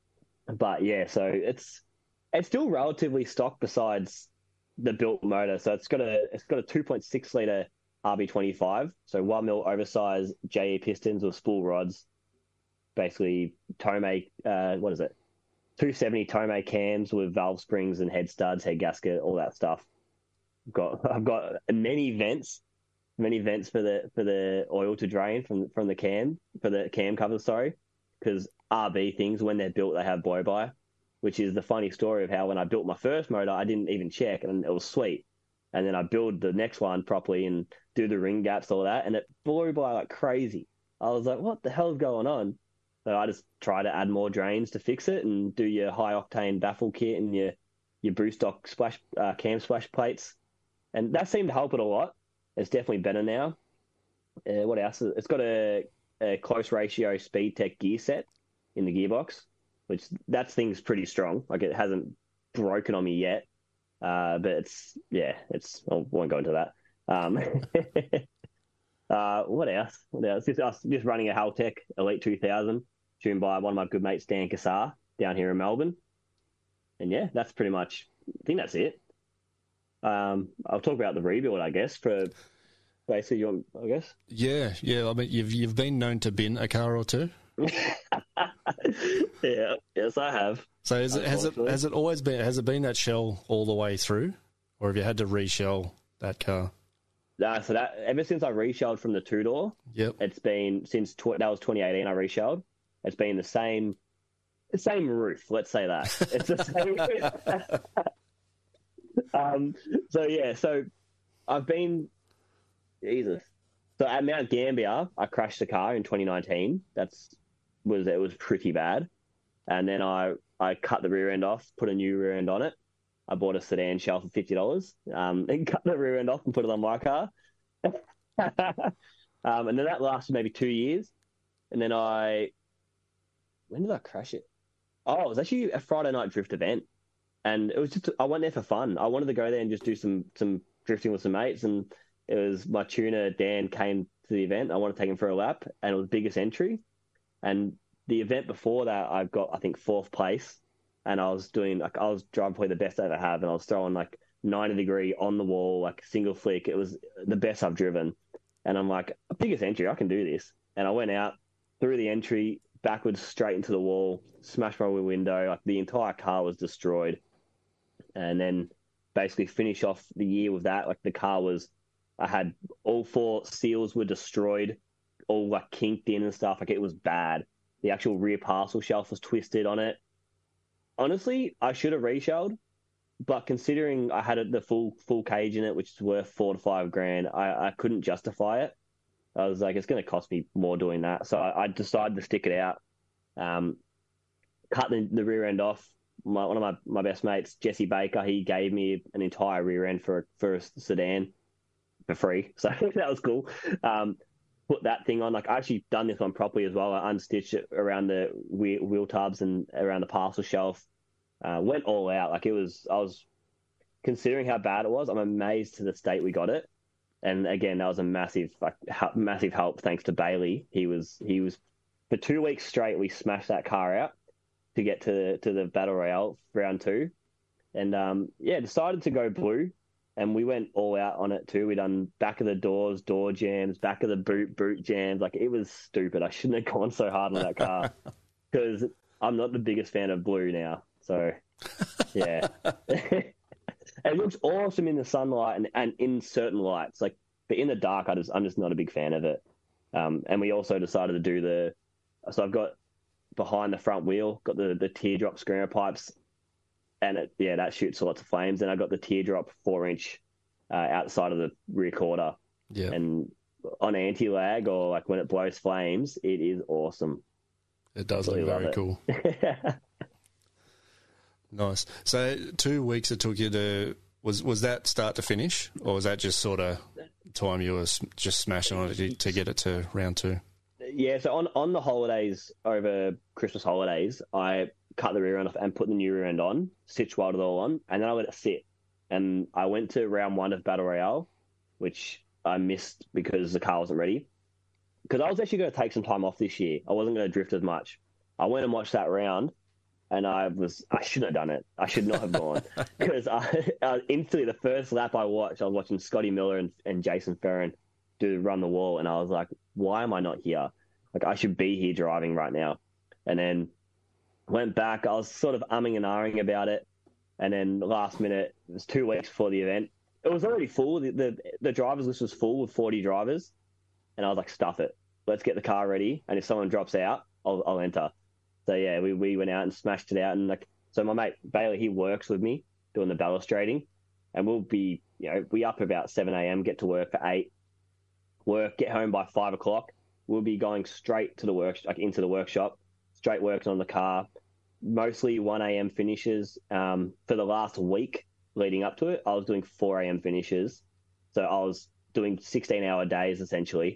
but yeah, so it's it's still relatively stock besides the built motor. So it's got a it's got a two point six liter R B twenty-five, so one mil oversized J E pistons with spool rods. Basically, Tomei, uh, what is it? two seventy Tomei cams with valve springs and head studs, head gasket, all that stuff. I've got I've got many vents, many vents for the for the oil to drain from from the cam for the cam cover. Sorry, because R B things when they're built they have blow by, which is the funny story of how when I built my first motor I didn't even check and it was sweet, and then I build the next one properly and do the ring gaps all that and it blew by like crazy. I was like, what the hell's going on? So I just try to add more drains to fix it and do your high octane baffle kit and your your boost stock splash uh, cam splash plates, and that seemed to help it a lot. It's definitely better now. Uh, what else? It's got a, a close ratio Speed Tech gear set in the gearbox, which that thing's pretty strong. Like it hasn't broken on me yet, uh, but it's yeah, it's I won't go into that. Um, uh, what else? What else? Just, us just running a Haltech Elite two thousand, tuned by one of my good mates Dan Cassar down here in Melbourne, and yeah, that's pretty much. I think that's it. Um, I'll talk about the rebuild, I guess. For basically, you want, I guess. Yeah, yeah. I mean, you've you've been known to bin a car or two. Yeah, yes, I have. So is it, has it has it always been has it been that shell all the way through, or have you had to reshell that car? Nah, so that ever since I reshelled from the two door, Yep. it's been since tw- that was twenty eighteen. I reshelled. It's been the same, the same roof. Let's say that it's the same. um. So yeah. So I've been Jesus. So at Mount Gambier, I crashed the car in twenty nineteen. That's was it was pretty bad. And then I, I cut the rear end off, put a new rear end on it. I bought a sedan shell for fifty dollars um, and cut the rear end off and put it on my car. um, and then that lasted maybe two years. And then I, when did I crash it? Oh, it was actually a Friday night drift event. And it was just, I went there for fun. I wanted to go there and just do some, some drifting with some mates. And it was my tuner, Dan, came to the event. I wanted to take him for a lap, and it was biggest entry. And the event before that, I got, I think, fourth place. And I was doing, like, I was driving probably the best I ever have. And I was throwing like ninety degree on the wall, like single flick. It was the best I've driven. And I'm like, biggest entry, I can do this. And I went out through the entry, backwards straight into the wall, smashed my window. Like the entire car was destroyed. And then basically finish off the year with that. Like the car was, I had all four seals were destroyed, all like kinked in and stuff. Like it was bad. The actual rear parcel shelf was twisted on it. Honestly, I should have reshelled, but considering I had the full full cage in it, which is worth four to five grand, I, I couldn't justify it. I was like, it's going to cost me more doing that. So I, I decided to stick it out, um, cut the, the rear end off. My, one of my, my best mates, Jesse Baker, he gave me an entire rear end for, for a sedan for free. So that was cool. Um, put that thing on. Like I actually done this one properly as well. I unstitched it around the wheel, wheel tubs and around the parcel shelf. Uh, went all out. Like it was, I was considering how bad it was. I'm amazed to the state we got it. And again, that was a massive, like, massive help thanks to Bailey. He was, he was for two weeks straight. We smashed that car out to get to to the Battle Royale round two, and um, yeah, decided to go blue, and we went all out on it too. We done back of the doors, door jams, back of the boot, boot jams. Like it was stupid. I shouldn't have gone so hard on that car because I'm not the biggest fan of blue now. So yeah. It looks awesome in the sunlight and, and in certain lights, like, but in the dark, I just, I'm just not a big fan of it. Um, and we also decided to do the, so I've got behind the front wheel, got the, the teardrop screamer pipes, and it, yeah, that shoots lots of flames. And I got the teardrop four inch uh, outside of the rear quarter. Yeah. And on anti-lag or like when it blows flames, it is awesome. It does look very cool. Nice. So two weeks it took you to, was was that start to finish, or was that just sort of time you were just smashing on it to, to get it to round two? Yeah, so on, on the holidays, over Christmas holidays, I cut the rear end off and put the new rear end on, stitch welded it all on, and then I let it sit. And I went to round one of Battle Royale, which I missed because the car wasn't ready. Because I was actually going to take some time off this year. I wasn't going to drift as much. I went and watched that round, and I was, I shouldn't have done it. I should not have gone. Because I, I instantly, the first lap I watched, I was watching Scotty Miller and, and Jason Ferrin do run the wall. And I was like, why am I not here? Like, I should be here driving right now. And then went back. I was sort of umming and ahhing about it. And then last minute, it was two weeks before the event. It was already full. The, the, the drivers list was full with forty drivers. And I was like, stuff it. Let's get the car ready. And if someone drops out, I'll, I'll enter. So yeah, we, we went out and smashed it out. And like, so my mate Bailey, he works with me doing the balustrating, and we'll be, you know, we up about seven a.m., get to work for eight, work, get home by five o'clock. We'll be going straight to the work, like into the workshop, straight working on the car, mostly one a.m. finishes. Um, for the last week leading up to it, I was doing four a.m. finishes. So I was doing sixteen hour days essentially.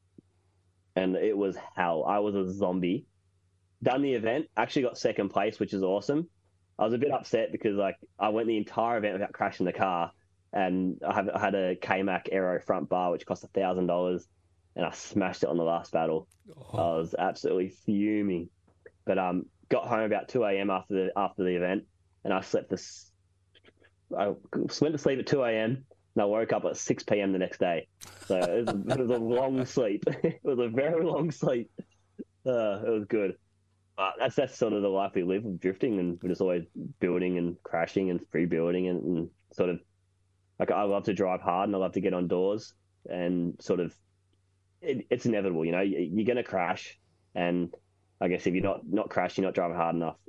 And it was hell. I was a zombie. Done the event, actually got second place, which is awesome. I was a bit upset because like I went the entire event without crashing the car, and I, have, I had a K-Mac Aero front bar which cost a thousand dollars, and I smashed it on the last battle. Oh. I was absolutely fuming, but um, got home about two a.m. after the after the event, and I slept this. I went to sleep at two a.m. and I woke up at six p.m. the next day. So it was, it was a long sleep. It was a very long sleep. Uh, it was good. But that's that's sort of the life we live with drifting, and we're just always building and crashing and rebuilding and, and sort of like I love to drive hard and I love to get on doors, and sort of it, it's inevitable, you know. You, you're going to crash, and I guess if you're not not crashing, you're not driving hard enough.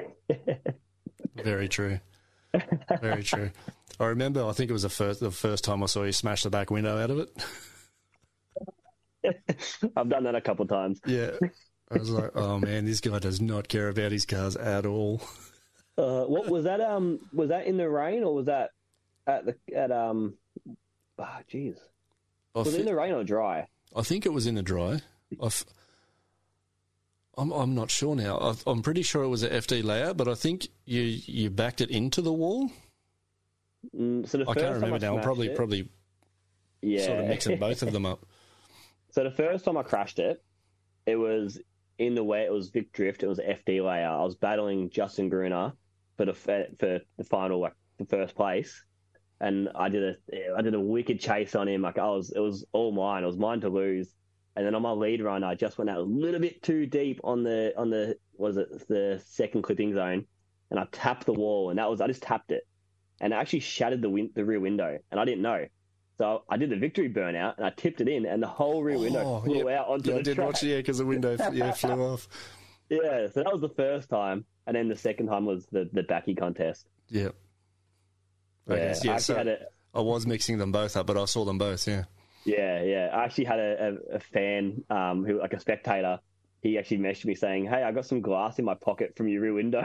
Very true. Very true. I remember, I think it was the first the first time I saw you smash the back window out of it. I've done that a couple of times. Yeah. I was like, oh man, this guy does not care about his cars at all. Uh, what was that? Um, was that in the rain or was that at the at um? Ah, jeez. I Was fi- it in the rain or dry? I think it was in the dry. I've, I'm I'm not sure now. I, I'm pretty sure it was an F D layout, but I think you you backed it into the wall. Mm, so the I first can't remember time I now. I'm probably smashed it- probably yeah. sort of mixing both of them up. So the first time I crashed it, it was in the way it was Vic Drift. It was F D layout. I was battling Justin Gruner for the for the final, like the first place, and I did a I did a wicked chase on him. Like I was, it was all mine. It was mine to lose. And then on my lead run, I just went out a little bit too deep on the on the was it the second clipping zone, and I tapped the wall, and that was I just tapped it, and it actually shattered the win- the rear window, and I didn't know. So I did the victory burnout, and I tipped it in, and the whole rear window Oh, flew yeah. out onto Yeah, the I did track. watch, yeah, because the window yeah flew off. Yeah, so that was the first time, and then the second time was the the backy contest. Yeah. Yeah, Okay, I yeah, actually so had a I was mixing them both up, but I saw them both, yeah. yeah yeah. I actually had a, a, a fan um who like a spectator. He actually messaged me saying, "Hey, I got some glass in my pocket from your rear window."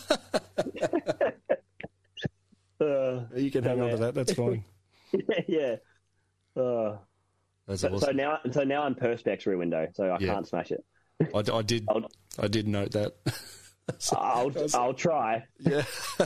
uh, You can hang on to that, that's fine. yeah. Uh, That's so, awesome. so now, so now I'm perspex rear window, so I Yeah. can't smash it. I, I did I'll, I did note that. So- I'll, I'll try. yeah.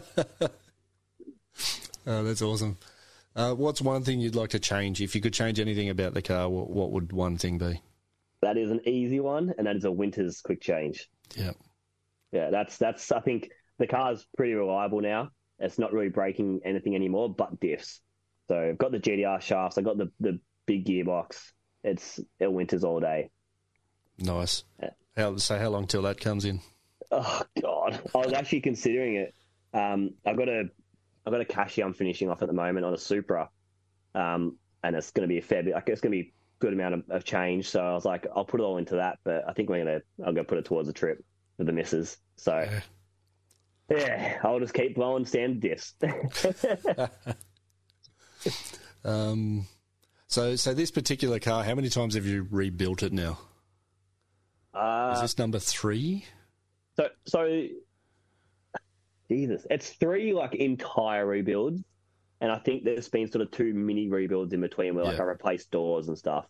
Oh, that's awesome. Uh, what's one thing you'd like to change? If you could change anything about the car, what, what would one thing be? That is an easy one, and that is a winter's quick change. Yeah. Yeah, that's that's. I think the car's pretty reliable now. It's not really breaking anything anymore, but diffs. So I've got the G T R shafts. I got the the big gearbox. It's it winters all day. Nice. Yeah. How, so how long till that comes in? Oh God, I was actually considering it. Um, I've got a I've got a Cashy I'm finishing off at the moment on a Supra, um, and it's going to be a fair bit. Like it's going to be a good amount of, of change. So I was like, I'll put it all into that. But I think we're gonna I'm gonna put it towards the trip with the missus. So Yeah. yeah, I'll just keep blowing standard diffs. Um, so so this particular car, how many times have you rebuilt it now? uh, Is this number three? So, so, Jesus, it's three like entire rebuilds, and I think there's been sort of two mini rebuilds in between where like Yeah. I replaced doors and stuff.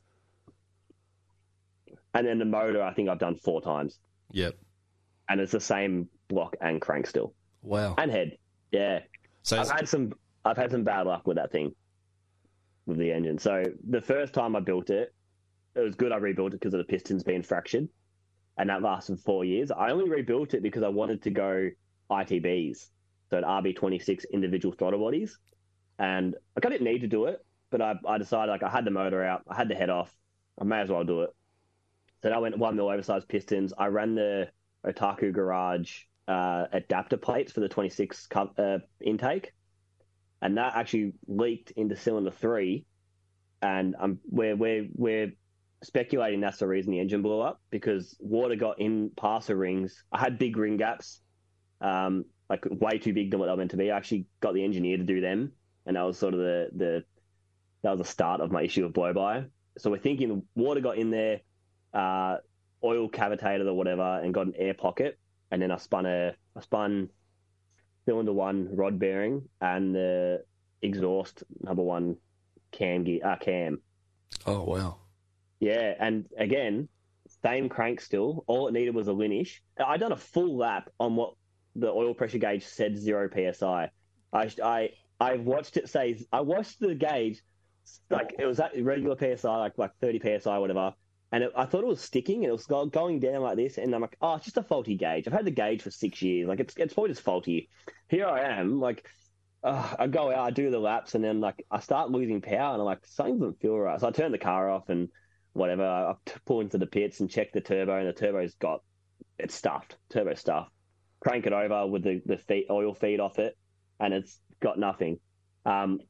And then the motor, I think I've done four times, Yep. and it's the same block and crank still Wow. and head. Yeah, So I've had some, I've had some bad luck with that thing, with the engine. So the first time I built it, it was good. I rebuilt it because of the pistons being fractured, and that lasted four years. I only rebuilt it because I wanted to go I T Bs, so an R B twenty-six individual throttle bodies, and like I didn't need to do it, but I, I decided like I had the motor out, I had the head off, I may as well do it. So I went one mil oversized pistons. I ran the Otaku Garage uh, adapter plates for the twenty-six co- uh, intake, and that actually leaked into cylinder three, and um, we're we're we're speculating that's the reason the engine blew up, because water got in past the rings. I had big ring gaps, um, like way too big than what they were meant to be. I actually got the engineer to do them, and that was sort of the the that was the start of my issue of blow by. So we're thinking water got in there, uh, oil cavitated or whatever, and got an air pocket, and then I spun a I spun cylinder one rod bearing and the exhaust number one cam gear uh, cam. oh wow. Yeah, and again, same crank still. All it needed was a linish. I done a full lap on what the oil pressure gauge said zero P S I. I I I watched it say I watched the gauge like it was at regular P S I, like like thirty P S I, whatever. And it, I thought it was sticking, and it was go- going down like this. And I'm like, oh, it's just a faulty gauge. I've had the gauge for six years. Like it's it's probably just faulty. Here I am, like. Uh, I go out, I do the laps, and then like I start losing power, and I'm like, something doesn't feel right. So I turn the car off and whatever. I pull into the pits and check the turbo, and the turbo's got it's stuffed, turbo stuffed. Crank it over with the the feed, oil feed off it, and it's got nothing. Um,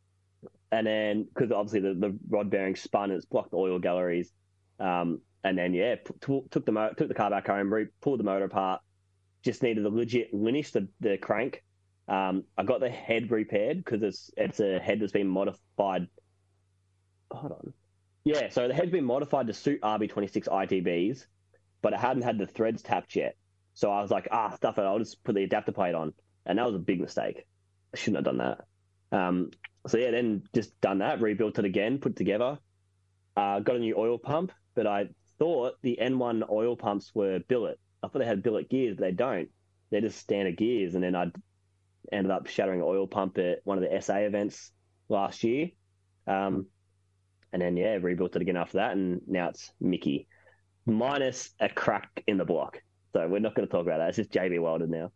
and then because obviously the, the rod bearing spun, it's blocked the oil galleries. Um, and then yeah, t- took the mo- took the car back home, re- pulled the motor apart. Just needed a legit linish the the crank. Um, I got the head repaired because it's it's a head that's been modified. Hold on. Yeah, so the head's been modified to suit R B twenty-six I T Bs, but it hadn't had the threads tapped yet. So I was like, ah, stuff it. I'll just put the adapter plate on, and that was a big mistake. I shouldn't have done that. Um, so yeah, then just done that, rebuilt it again, put it together. Uh, got a new oil pump, but I thought the N one oil pumps were billet. I thought they had billet gears, but they don't. They're just standard gears. And then I ended up shattering an oil pump at one of the S A events last year. Um, and then, yeah, rebuilt it again after that, and now it's Mickey, minus a crack in the block. So we're not going to talk about that. It's just J B welded now.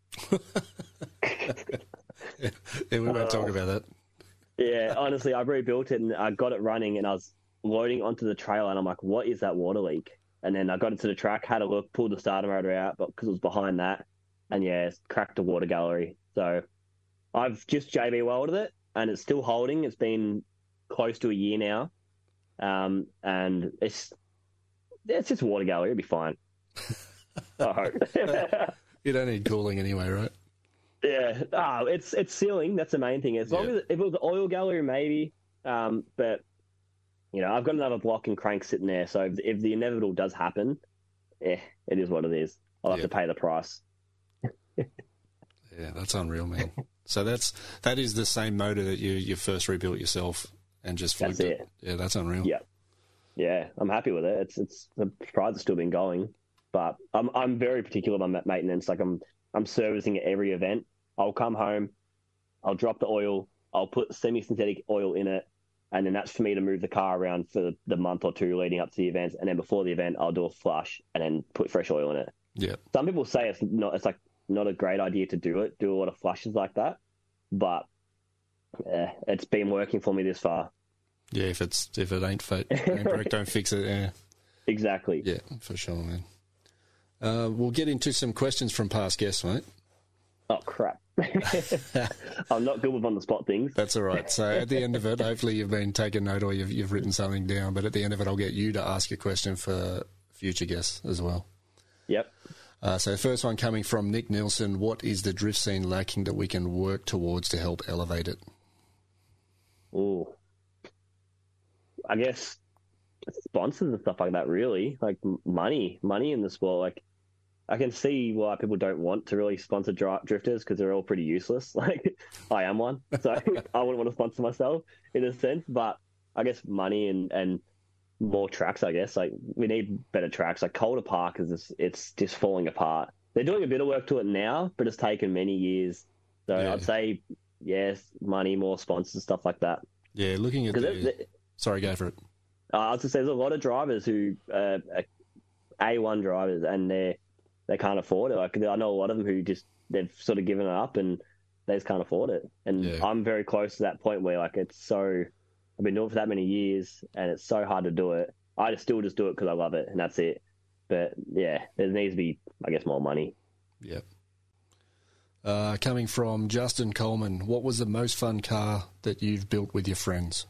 yeah, we won't uh, talk about that. Yeah, honestly, I rebuilt it and I got it running, and I was loading onto the trailer, and I'm like, what is that water leak? And then I got into the track, had a look, pulled the starter motor out, but because it was behind that, and yeah, it's cracked the water gallery. So I've just J B welded it, and it's still holding. It's been close to a year now, um, and it's it's just water gallery. It'll be fine. I hope. You don't need cooling anyway, right? Yeah, oh, it's it's sealing. That's the main thing. As long yeah. as if it was oil gallery, maybe. Um, but you know, I've got another block and crank sitting there. So if, if the inevitable does happen, eh, it is what it is. I'll have yeah. to pay the price. Yeah, that's unreal, man. So that's that is the same motor that you you first rebuilt yourself and just flipped that's it. it. Yeah, that's unreal. Yeah, yeah, I'm happy with it. It's it's I'm surprised it's still been going, but I'm I'm very particular about maintenance. Like I'm I'm servicing at every event. I'll come home, I'll drop the oil, I'll put semi-synthetic oil in it, and then that's for me to move the car around for the, the month or two leading up to the events. And then before the event, I'll do a flush and then put fresh oil in it. Yeah. Some people say it's not, it's like not a great idea to do it, do a lot of flushes like that, but yeah, it's been working for me this far. Yeah, if it's if it ain't, fit, ain't broke, don't fix it. Yeah. Exactly. Yeah, for sure, man. Uh, we'll get into some questions from past guests, mate. Oh, crap. I'm not good with on-the-spot things. That's all right. So at the end of it, hopefully you've been taking note or you've, you've written something down, but at the end of it, I'll get you to ask a question for future guests as well. Yep. Uh, so the first one coming from Nick Nielsen, what is the drift scene lacking that we can work towards to help elevate it? Ooh. I guess sponsors and stuff like that, really. Like money. Money in the sport. Like, I can see why people don't want to really sponsor drifters because they're all pretty useless. Like, I am one, so I wouldn't want to sponsor myself in a sense. But I guess money and, and more tracks, I guess. Like, we need better tracks. Like, Calder Park, is just, it's just falling apart. They're doing a bit of work to it now, but it's taken many years. So yeah. I'd say, yes, money, more sponsors, stuff like that. Yeah, looking at the... It, it, Sorry, go for it. Uh, I was just saying, there's a lot of drivers who uh, are A one drivers, and they're they can't afford it. Like, I know a lot of them who just, they've sort of given it up and they just can't afford it. And yeah. I'm very close to that point where, like, it's so, I've been doing it for that many years and it's so hard to do it. I just still just do it because I love it and that's it. But yeah, there needs to be, I guess, more money. Yep. Uh, coming from Justin Coleman, what was the most fun car that you've built with your friends?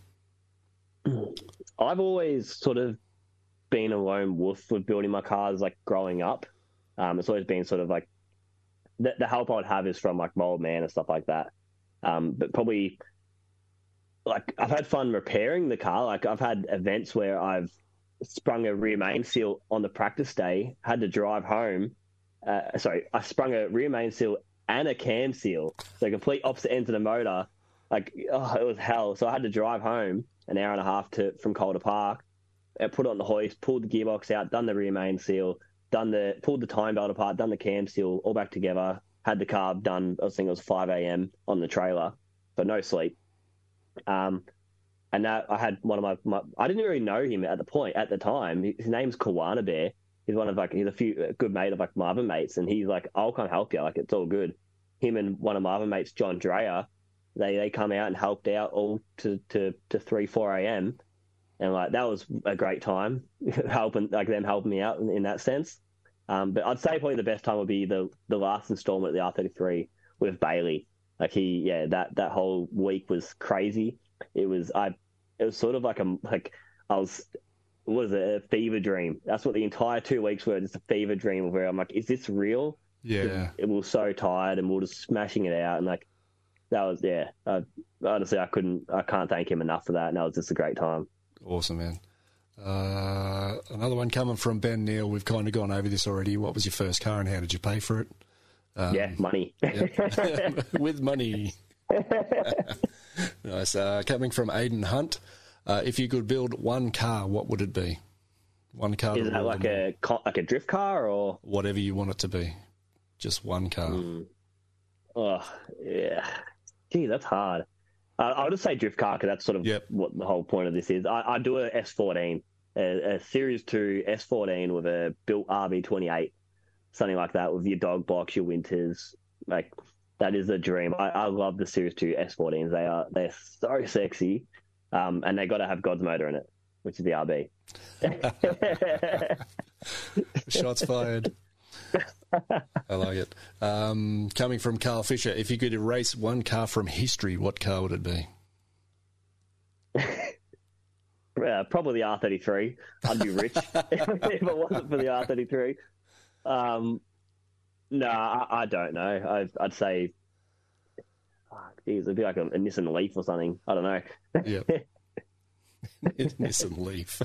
I've always sort of been a lone wolf with building my cars, like, growing up. Um, it's always been sort of like the, the help I would have is from like my old man and stuff like that. Um, but probably like I've had fun repairing the car. Like I've had events where I've sprung a rear main seal on the practice day, had to drive home. Uh, sorry, I sprung a rear main seal and a cam seal. So complete opposite ends of the motor. Like, oh, it was hell. So I had to drive home an hour and a half to from Calder Park, and put it on the hoist, pulled the gearbox out, done the rear main seal, done the pulled the time belt apart, done the cam seal, all back together, had the carb done. I think it was five a.m. on the trailer, so no sleep. Um, and that I had one of my, my I didn't really know him at the point at the time. His name's Kawana Bear. He's one of like he's a few a good mate of like my other mates, and he's like, I'll come help you. Like, it's all good. Him and one of my other mates, John Dreyer, they they come out and helped out all to to to three four a.m. And like that was a great time, helping like them helping me out in, in that sense. Um, but I'd say probably the best time would be the the last installment of the R thirty-three with Bailey. Like he, yeah, that, that whole week was crazy. It was I, it was sort of like a like I was, what was it, a fever dream. That's what the entire two weeks were, just a fever dream where I'm like, is this real? Yeah. It, it was so tired and we were just smashing it out, and like that was yeah. I, honestly, I couldn't, I can't thank him enough for that. And that was just a great time. Awesome, man. Uh, another one coming from Ben Neal. We've kind of gone over this already. What was your first car and how did you pay for it? Um, yeah, money. With money. Nice. Uh, coming from Aidan Hunt. Uh, if you could build one car, what would it be? One car. Is that like a like a drift car or whatever you want it to be? Just one car. Mm. Oh yeah, gee, that's hard. Uh, I'll just say drift car because that's sort of yep. what the whole point of this is. I, I do a S fourteen, a, a Series two S fourteen with a built R B twenty-eight, something like that, with your dog box, your winters. Like that is a dream. I, I love the Series two S fourteens. They are they're so sexy, um, and they got to have God's motor in it, which is the R B. Shots fired. I like it. Um, coming from Carl Fisher, if you could erase one car from history, what car would it be? uh, probably the R thirty-three. I'd be rich if it wasn't for the R thirty-three. Um, no, I, I don't know. I, I'd say, oh, geez, it'd be like a, a Nissan Leaf or something. I don't know. Yeah, Nissan Leaf.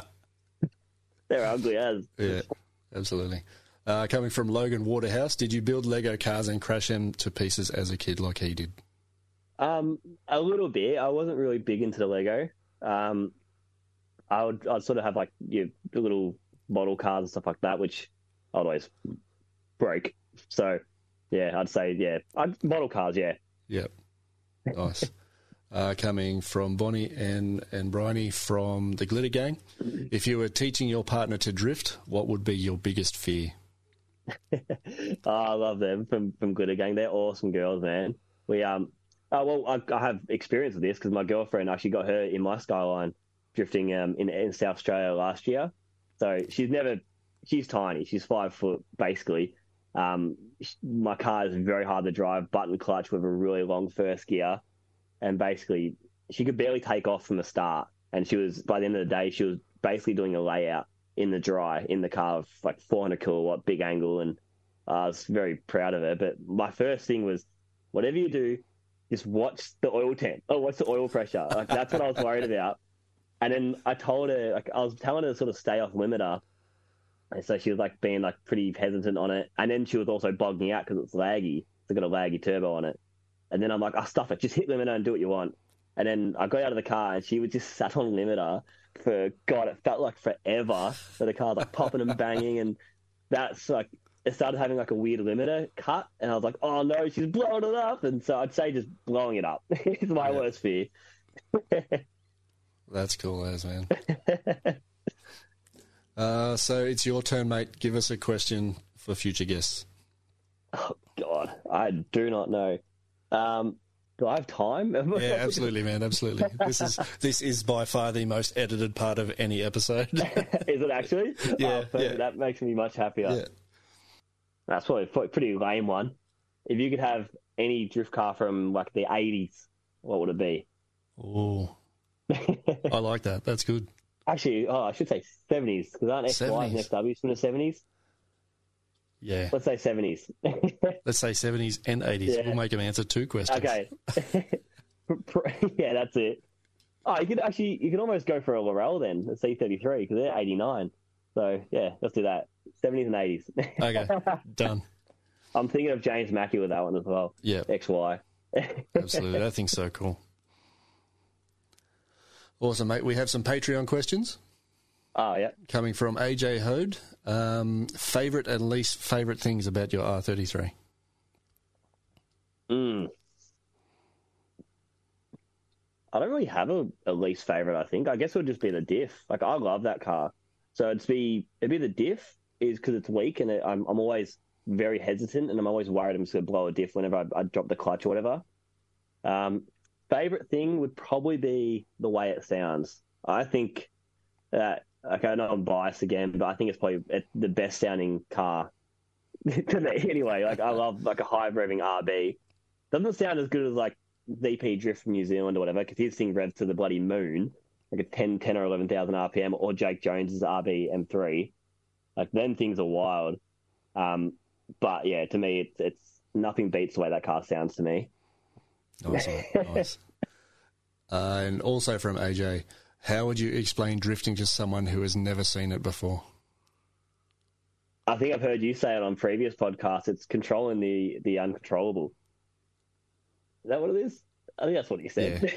They're ugly as. Yeah, absolutely. Uh, coming from Logan Waterhouse, did you build Lego cars and crash them to pieces as a kid like he did? Um, a little bit. I wasn't really big into the Lego. Um, I would I'd sort of have like your the little model cars and stuff like that, which I'd always break. So, yeah, I'd say, yeah, I'd, model cars, yeah. Yep. Nice. uh, coming from Bonnie and, and Bryony from the Glitter Gang, if you were teaching your partner to drift, what would be your biggest fear? Oh, I love them from from Glitter Gang. They're awesome girls, man. We um, oh well, I, I have experience with this because my girlfriend actually got her in my Skyline drifting um in in South Australia last year. So she's never, she's tiny. She's five foot basically. Um, my car is very hard to drive, button clutch with a really long first gear, and basically she could barely take off from the start. And she was, by the end of the day, she was basically doing a layout in the dry in the car of like four hundred kilowatt big angle, and uh, I was very proud of her. But my first thing was, whatever you do, just watch the oil temp. Oh, watch the oil pressure. Like that's what I was worried about. And then I told her, like I was telling her to sort of stay off limiter, and so she was like being like pretty hesitant on it. And then she was also bogging out because it's laggy. It's got a laggy turbo on it. And then I'm like, oh, stuff it. Just hit limiter and do what you want. And then I got out of the car and she was just sat on limiter for, God, it felt like forever. So the car was like popping and banging. And that's like, it started having like a weird limiter cut. And I was like, oh no, she's blowing it up. And so I'd say just blowing it up is my yeah. worst fear. That's cool as, man. uh, so it's your turn, mate. Give us a question for future guests. Oh, God, I do not know. Um, do I have time? Yeah, absolutely, man. Absolutely. This is this is by far the most edited part of any episode. Is it actually? Yeah, oh, yeah. That makes me much happier. Yeah. That's probably a pretty lame one. If you could have any drift car from like the eighties, what would it be? Oh, I like that. That's good. Actually, oh, I should say seventies, because aren't X Ys and X Ws from the seventies? Yeah. Let's say seventies. Let's say seventies and eighties. Yeah. We'll make them answer two questions. Okay. Yeah, that's it. Oh, you could actually, you could almost go for a Laurel then, a C thirty-three, because they're eighty-nine. So, yeah, let's do that. seventies and eighties. Okay, done. I'm thinking of James Mackey with that one as well. Yeah. X Y. Absolutely. That thing's so cool. Awesome, mate. We have some Patreon questions. Oh, yeah. Coming from A J Hode. Um, favourite and least favourite things about your R thirty-three? Mm. I don't really have a, a least favourite, I think. I guess it would just be the diff. Like, I love that car. So it'd be, it'd be the diff is because it's weak, and it, I'm, I'm always very hesitant, and I'm always worried I'm just going to blow a diff whenever I, I drop the clutch or whatever. Um, favourite thing would probably be the way it sounds. I think that, okay, I know I'm biased again, but I think it's probably the best sounding car to me anyway. Like, I love like a high revving R B. Doesn't sound as good as like V P Drift from New Zealand or whatever, because his thing revs to the bloody moon, like a ten, ten or eleven thousand R P M, or Jake Jones's R B M three. Like, them things are wild. Um, but yeah, to me, it's it's nothing beats the way that car sounds to me. Nice, nice. Uh, and also from A J, How would you explain drifting to someone who has never seen it before? I think I've heard you say it on previous podcasts. It's controlling the, the uncontrollable. Is that what it is? I think that's what you said.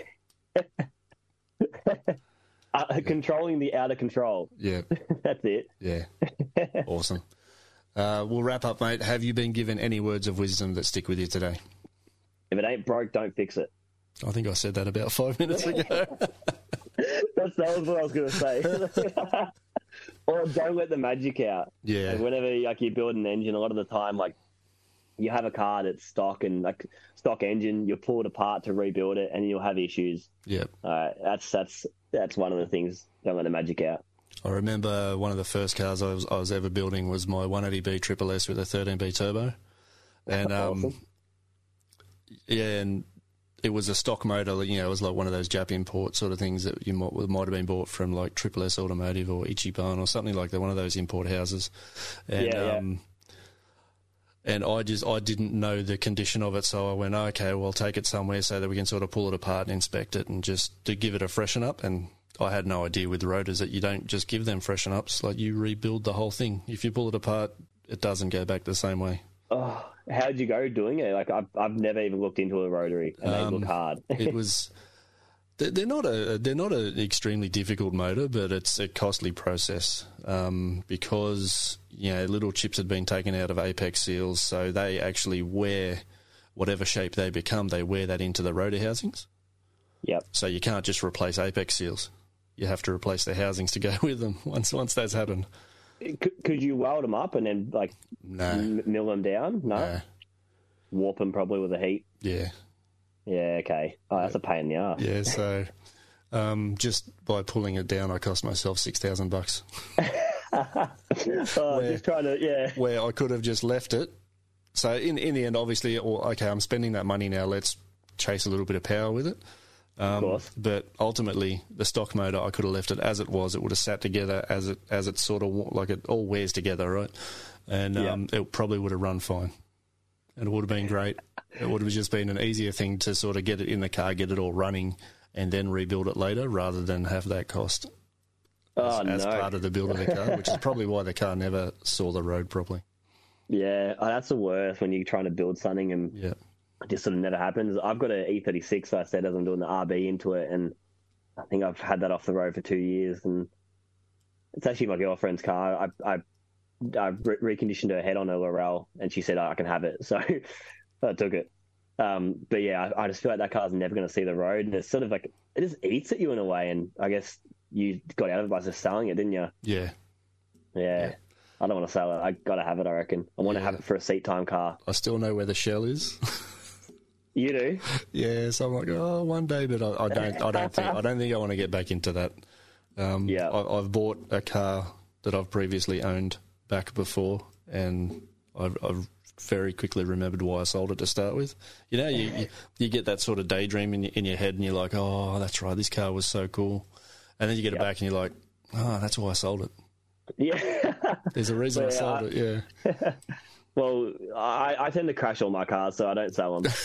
Yeah. uh, controlling the out of control. Yeah. That's it. Yeah. Awesome. Uh, we'll wrap up, mate. Have you been given any words of wisdom that stick with you today? If it ain't broke, don't fix it. I think I said that about five minutes ago. That's that was what I was going to say. Or don't let the magic out. Yeah. Like whenever like you build an engine, a lot of the time, like you have a car that's stock and like stock engine, you pull it apart to rebuild it, and you'll have issues. Yep. Uh, that's that's that's one of the things. Don't let the magic out. I remember one of the first cars I was I was ever building was my one eighty B Triple S with a thirteen B turbo, and um, awesome. yeah, and it was a stock motor. You know, it was like one of those Jap import sort of things that you might might have been bought from like Triple S Automotive or Ichiban or something like that. One of those import houses, and Yeah, yeah. um, and I just I didn't know the condition of it, so I went, okay, well, I'll take it somewhere so that we can sort of pull it apart and inspect it and just to give it a freshen up. And I had no idea with rotors that you don't just give them freshen ups, like you rebuild the whole thing. If you pull it apart, it doesn't go back the same way. Oh, how'd you go doing it? Like I've I've never even looked into a rotary, and Um, they look hard. It was. They're they're not a they're not an extremely difficult motor, but it's a costly process um, because you know little chips had been taken out of apex seals, so they actually wear whatever shape they become. They wear that into the rotor housings. Yep. So you can't just replace apex seals. You have to replace the housings to go with them. Once once that's happened. Could, could you weld them up and then like No. m- mill them down? No. No. Warp them probably with the heat. Yeah. Yeah. Okay. Oh, that's a pain in the ass. Yeah. So um, just by pulling it down, I cost myself six thousand bucks. oh, Where- just trying to yeah. Where I could have just left it. So in in the end, obviously, or okay, I'm spending that money now. Let's chase a little bit of power with it. Um, Of course. But ultimately, the stock motor, I could have left it as it was. It would have sat together as it as it sort of wa- like it all wears together, right? And um, it probably would have run fine, and it would have been great. It would have just been an easier thing to sort of get it in the car, get it all running, and then rebuild it later, rather than have that cost Oh as, as no. part of the build of the car, which is probably why the car never saw the road properly. Yeah. Oh, that's the worst when you're trying to build something and Yeah. it just sort of never happens. I've got an E thirty-six, I said, as I'm doing the R B into it, and I think I've had that off the road for two years, and it's actually my girlfriend's car. I I, I re- reconditioned her head on her Laurel, and she said, oh, I can have it, so I took it. Um, but yeah, I, I just feel like that car's never going to see the road, and it's sort of like, it just eats at you in a way, and I guess you got out of it by just selling it, didn't you? Yeah. Yeah. Yeah. I don't want to sell it. I got to have it, I reckon. I want to Yeah. have it for a seat time car. I still know where the shell is. You do? Yeah, so I'm like, oh, one day, but I, I don't. I don't think. I don't think I want to get back into that. Um, Yeah. I, I've bought a car that I've previously owned back before, and I've, I've very quickly remembered why I sold it to start with. You know, you you, you get that sort of daydream in your, in your head, and you're like, oh, that's right, this car was so cool, and then you get Yep. it back, and you're like, oh, that's why I sold it. Yeah. There's a reason I Well, sold I- it. Yeah. Well, I, I tend to crash all my cars, so I don't sell them.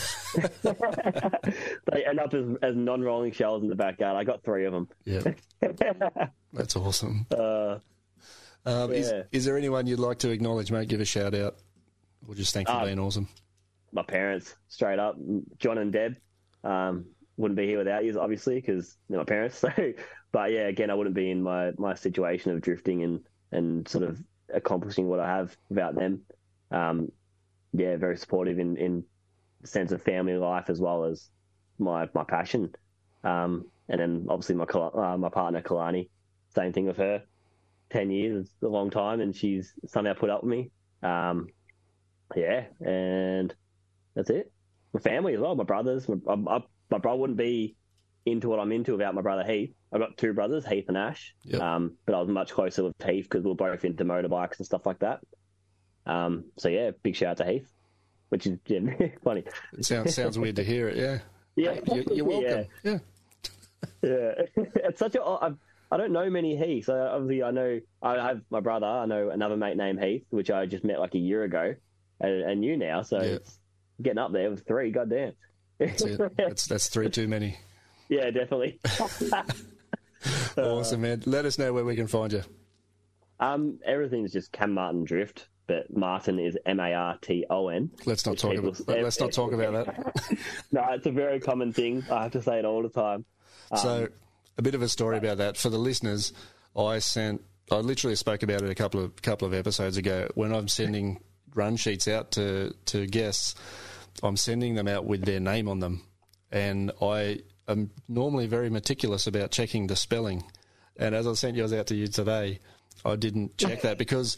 They end up as, as non-rolling shells in the backyard. I got three of them. Yeah. That's awesome. Uh, Um, is, Yeah. is there anyone you'd like to acknowledge, mate? Give a shout out. Or just thank you for Uh, being awesome. my parents, straight up, John and Deb, um, wouldn't be here without you, obviously, because they're my parents. So, but yeah, again, I wouldn't be in my, my situation of drifting and, and sort of accomplishing what I have without them. Um, yeah, very supportive in, in the sense of family life as well as my my passion. Um, and then obviously my Kal- uh, my partner Kalani, same thing with her. Ten years is a long time, and she's somehow put up with me. Um, yeah, and that's it. My family as well, my brothers. My, I, I, my brother wouldn't be into what I'm into without my brother Heath. I've got two brothers, Heath and Ash. Yep. Um, but I was much closer with Heath because we were both into motorbikes and stuff like that. Um, so yeah, big shout out to Heath, which is yeah, funny. It sounds sounds weird to hear it. Yeah. Yeah, You, you're welcome. Yeah. Yeah, it's such a. I, I don't know many Heaths. I, obviously, I know I have my brother. I know another mate named Heath, which I just met like a year ago, and, and you now. So Yeah. it's getting up there with three. Goddamn. That's it. That's that's three too many. Yeah, definitely. Awesome, man. Let us know where we can find you. Um, everything's just Cam Martin Drift, but Martin is M A R T O N. Let's not talk about. Let's not talk about that. No, it's a very common thing. I have to say it all the time. Um, so, a bit of a story about that for the listeners. I sent. I literally spoke about it a couple of couple of episodes ago. When I'm sending run sheets out to to guests, I'm sending them out with their name on them, and I am normally very meticulous about checking the spelling. And as I sent yours out to you today, I didn't check that because,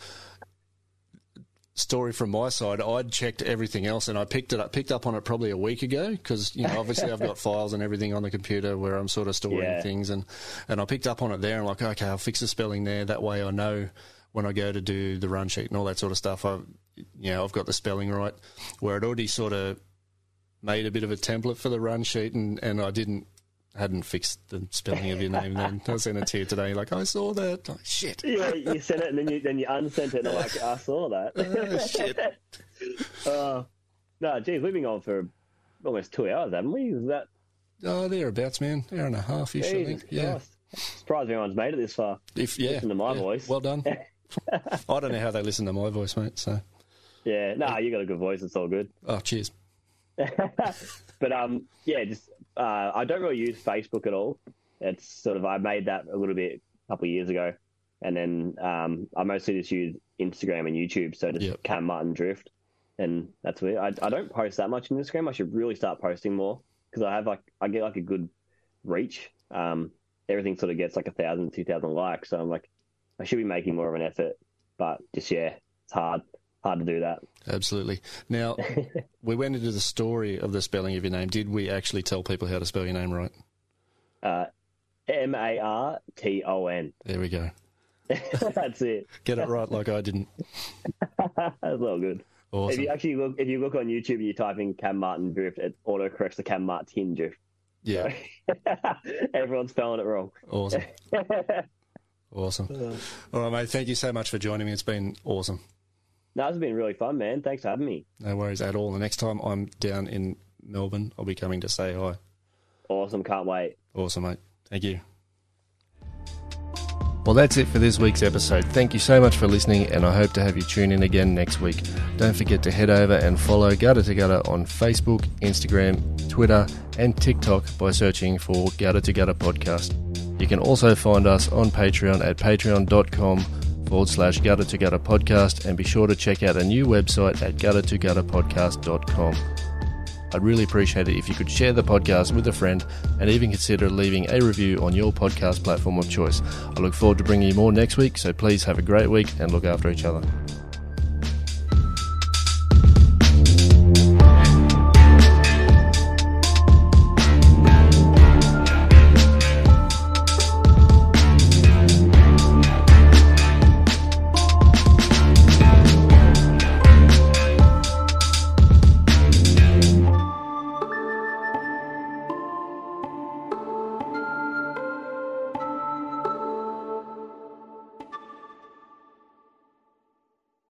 story from my side, I'd checked everything else and I picked it up, picked up on it probably a week ago because, you know, obviously I've got files and everything on the computer where I'm sort of storing yeah. things, and, and I picked up on it there and I'm like, okay, I'll fix the spelling there. That way I know when I go to do the run sheet and all that sort of stuff, I, you know, I've got the spelling right, where I'd already sort of made a bit of a template for the run sheet and, and I didn't, hadn't fixed the spelling of your name then. I sent it to you today, like, I saw that. Like, shit. Yeah, you sent it and then you then you unsent it and I'm like, I saw that. Oh, shit. uh, no, geez, we've been on for almost two hours, haven't we? Is that... Oh, thereabouts, man. Hour and a half-ish, I think. Yeah. Surprised anyone's made it this far. If yeah, listen to my yeah. voice. Well done. I don't know how they listen to my voice, mate, so... Yeah, no, nah, you got a good voice. It's all good. Oh, cheers. But, um, yeah, just... Uh, I don't really use Facebook at all. It's sort of, I made that a little bit a couple of years ago. And then um, I mostly just use Instagram and YouTube. So just yep. Cam Martin Drift. And that's weird. I, I don't post that much on Instagram. I should really start posting more because I have like, I get like a good reach. Um, everything sort of gets like a thousand, two thousand likes. So I'm like, I should be making more of an effort. But just, yeah, it's hard. Hard to do that. Absolutely. Now, we went into the story of the spelling of your name. Did we actually tell people how to spell your name right? Uh, M A R T O N. There we go. That's it. Get it right like I didn't. That's all good. Awesome. If you actually look, if you look on YouTube and you type in Cam Martin Drift, it auto-corrects to Cam Martin Drift. Yeah. So, everyone's spelling it wrong. Awesome. Awesome. All right, mate. Thank you so much for joining me. It's been awesome. No, it's been really fun, man. Thanks for having me. No worries at all. The next time I'm down in Melbourne, I'll be coming to say hi. Awesome. Can't wait. Awesome, mate. Thank you. Well, that's it for this week's episode. Thank you so much for listening, and I hope to have you tune in again next week. Don't forget to head over and follow Gutter to Gutter on Facebook, Instagram, Twitter, and TikTok by searching for Gutter to Gutter Podcast. You can also find us on Patreon at patreon.com forward slash Gutter to Gutter Podcast, and be sure to check out a new website at gutter to gutter podcast dot com. I'd really appreciate it if you could share the podcast with a friend and even consider leaving a review on your podcast platform of choice. I look forward to bringing you more next week, so please have a great week and look after each other.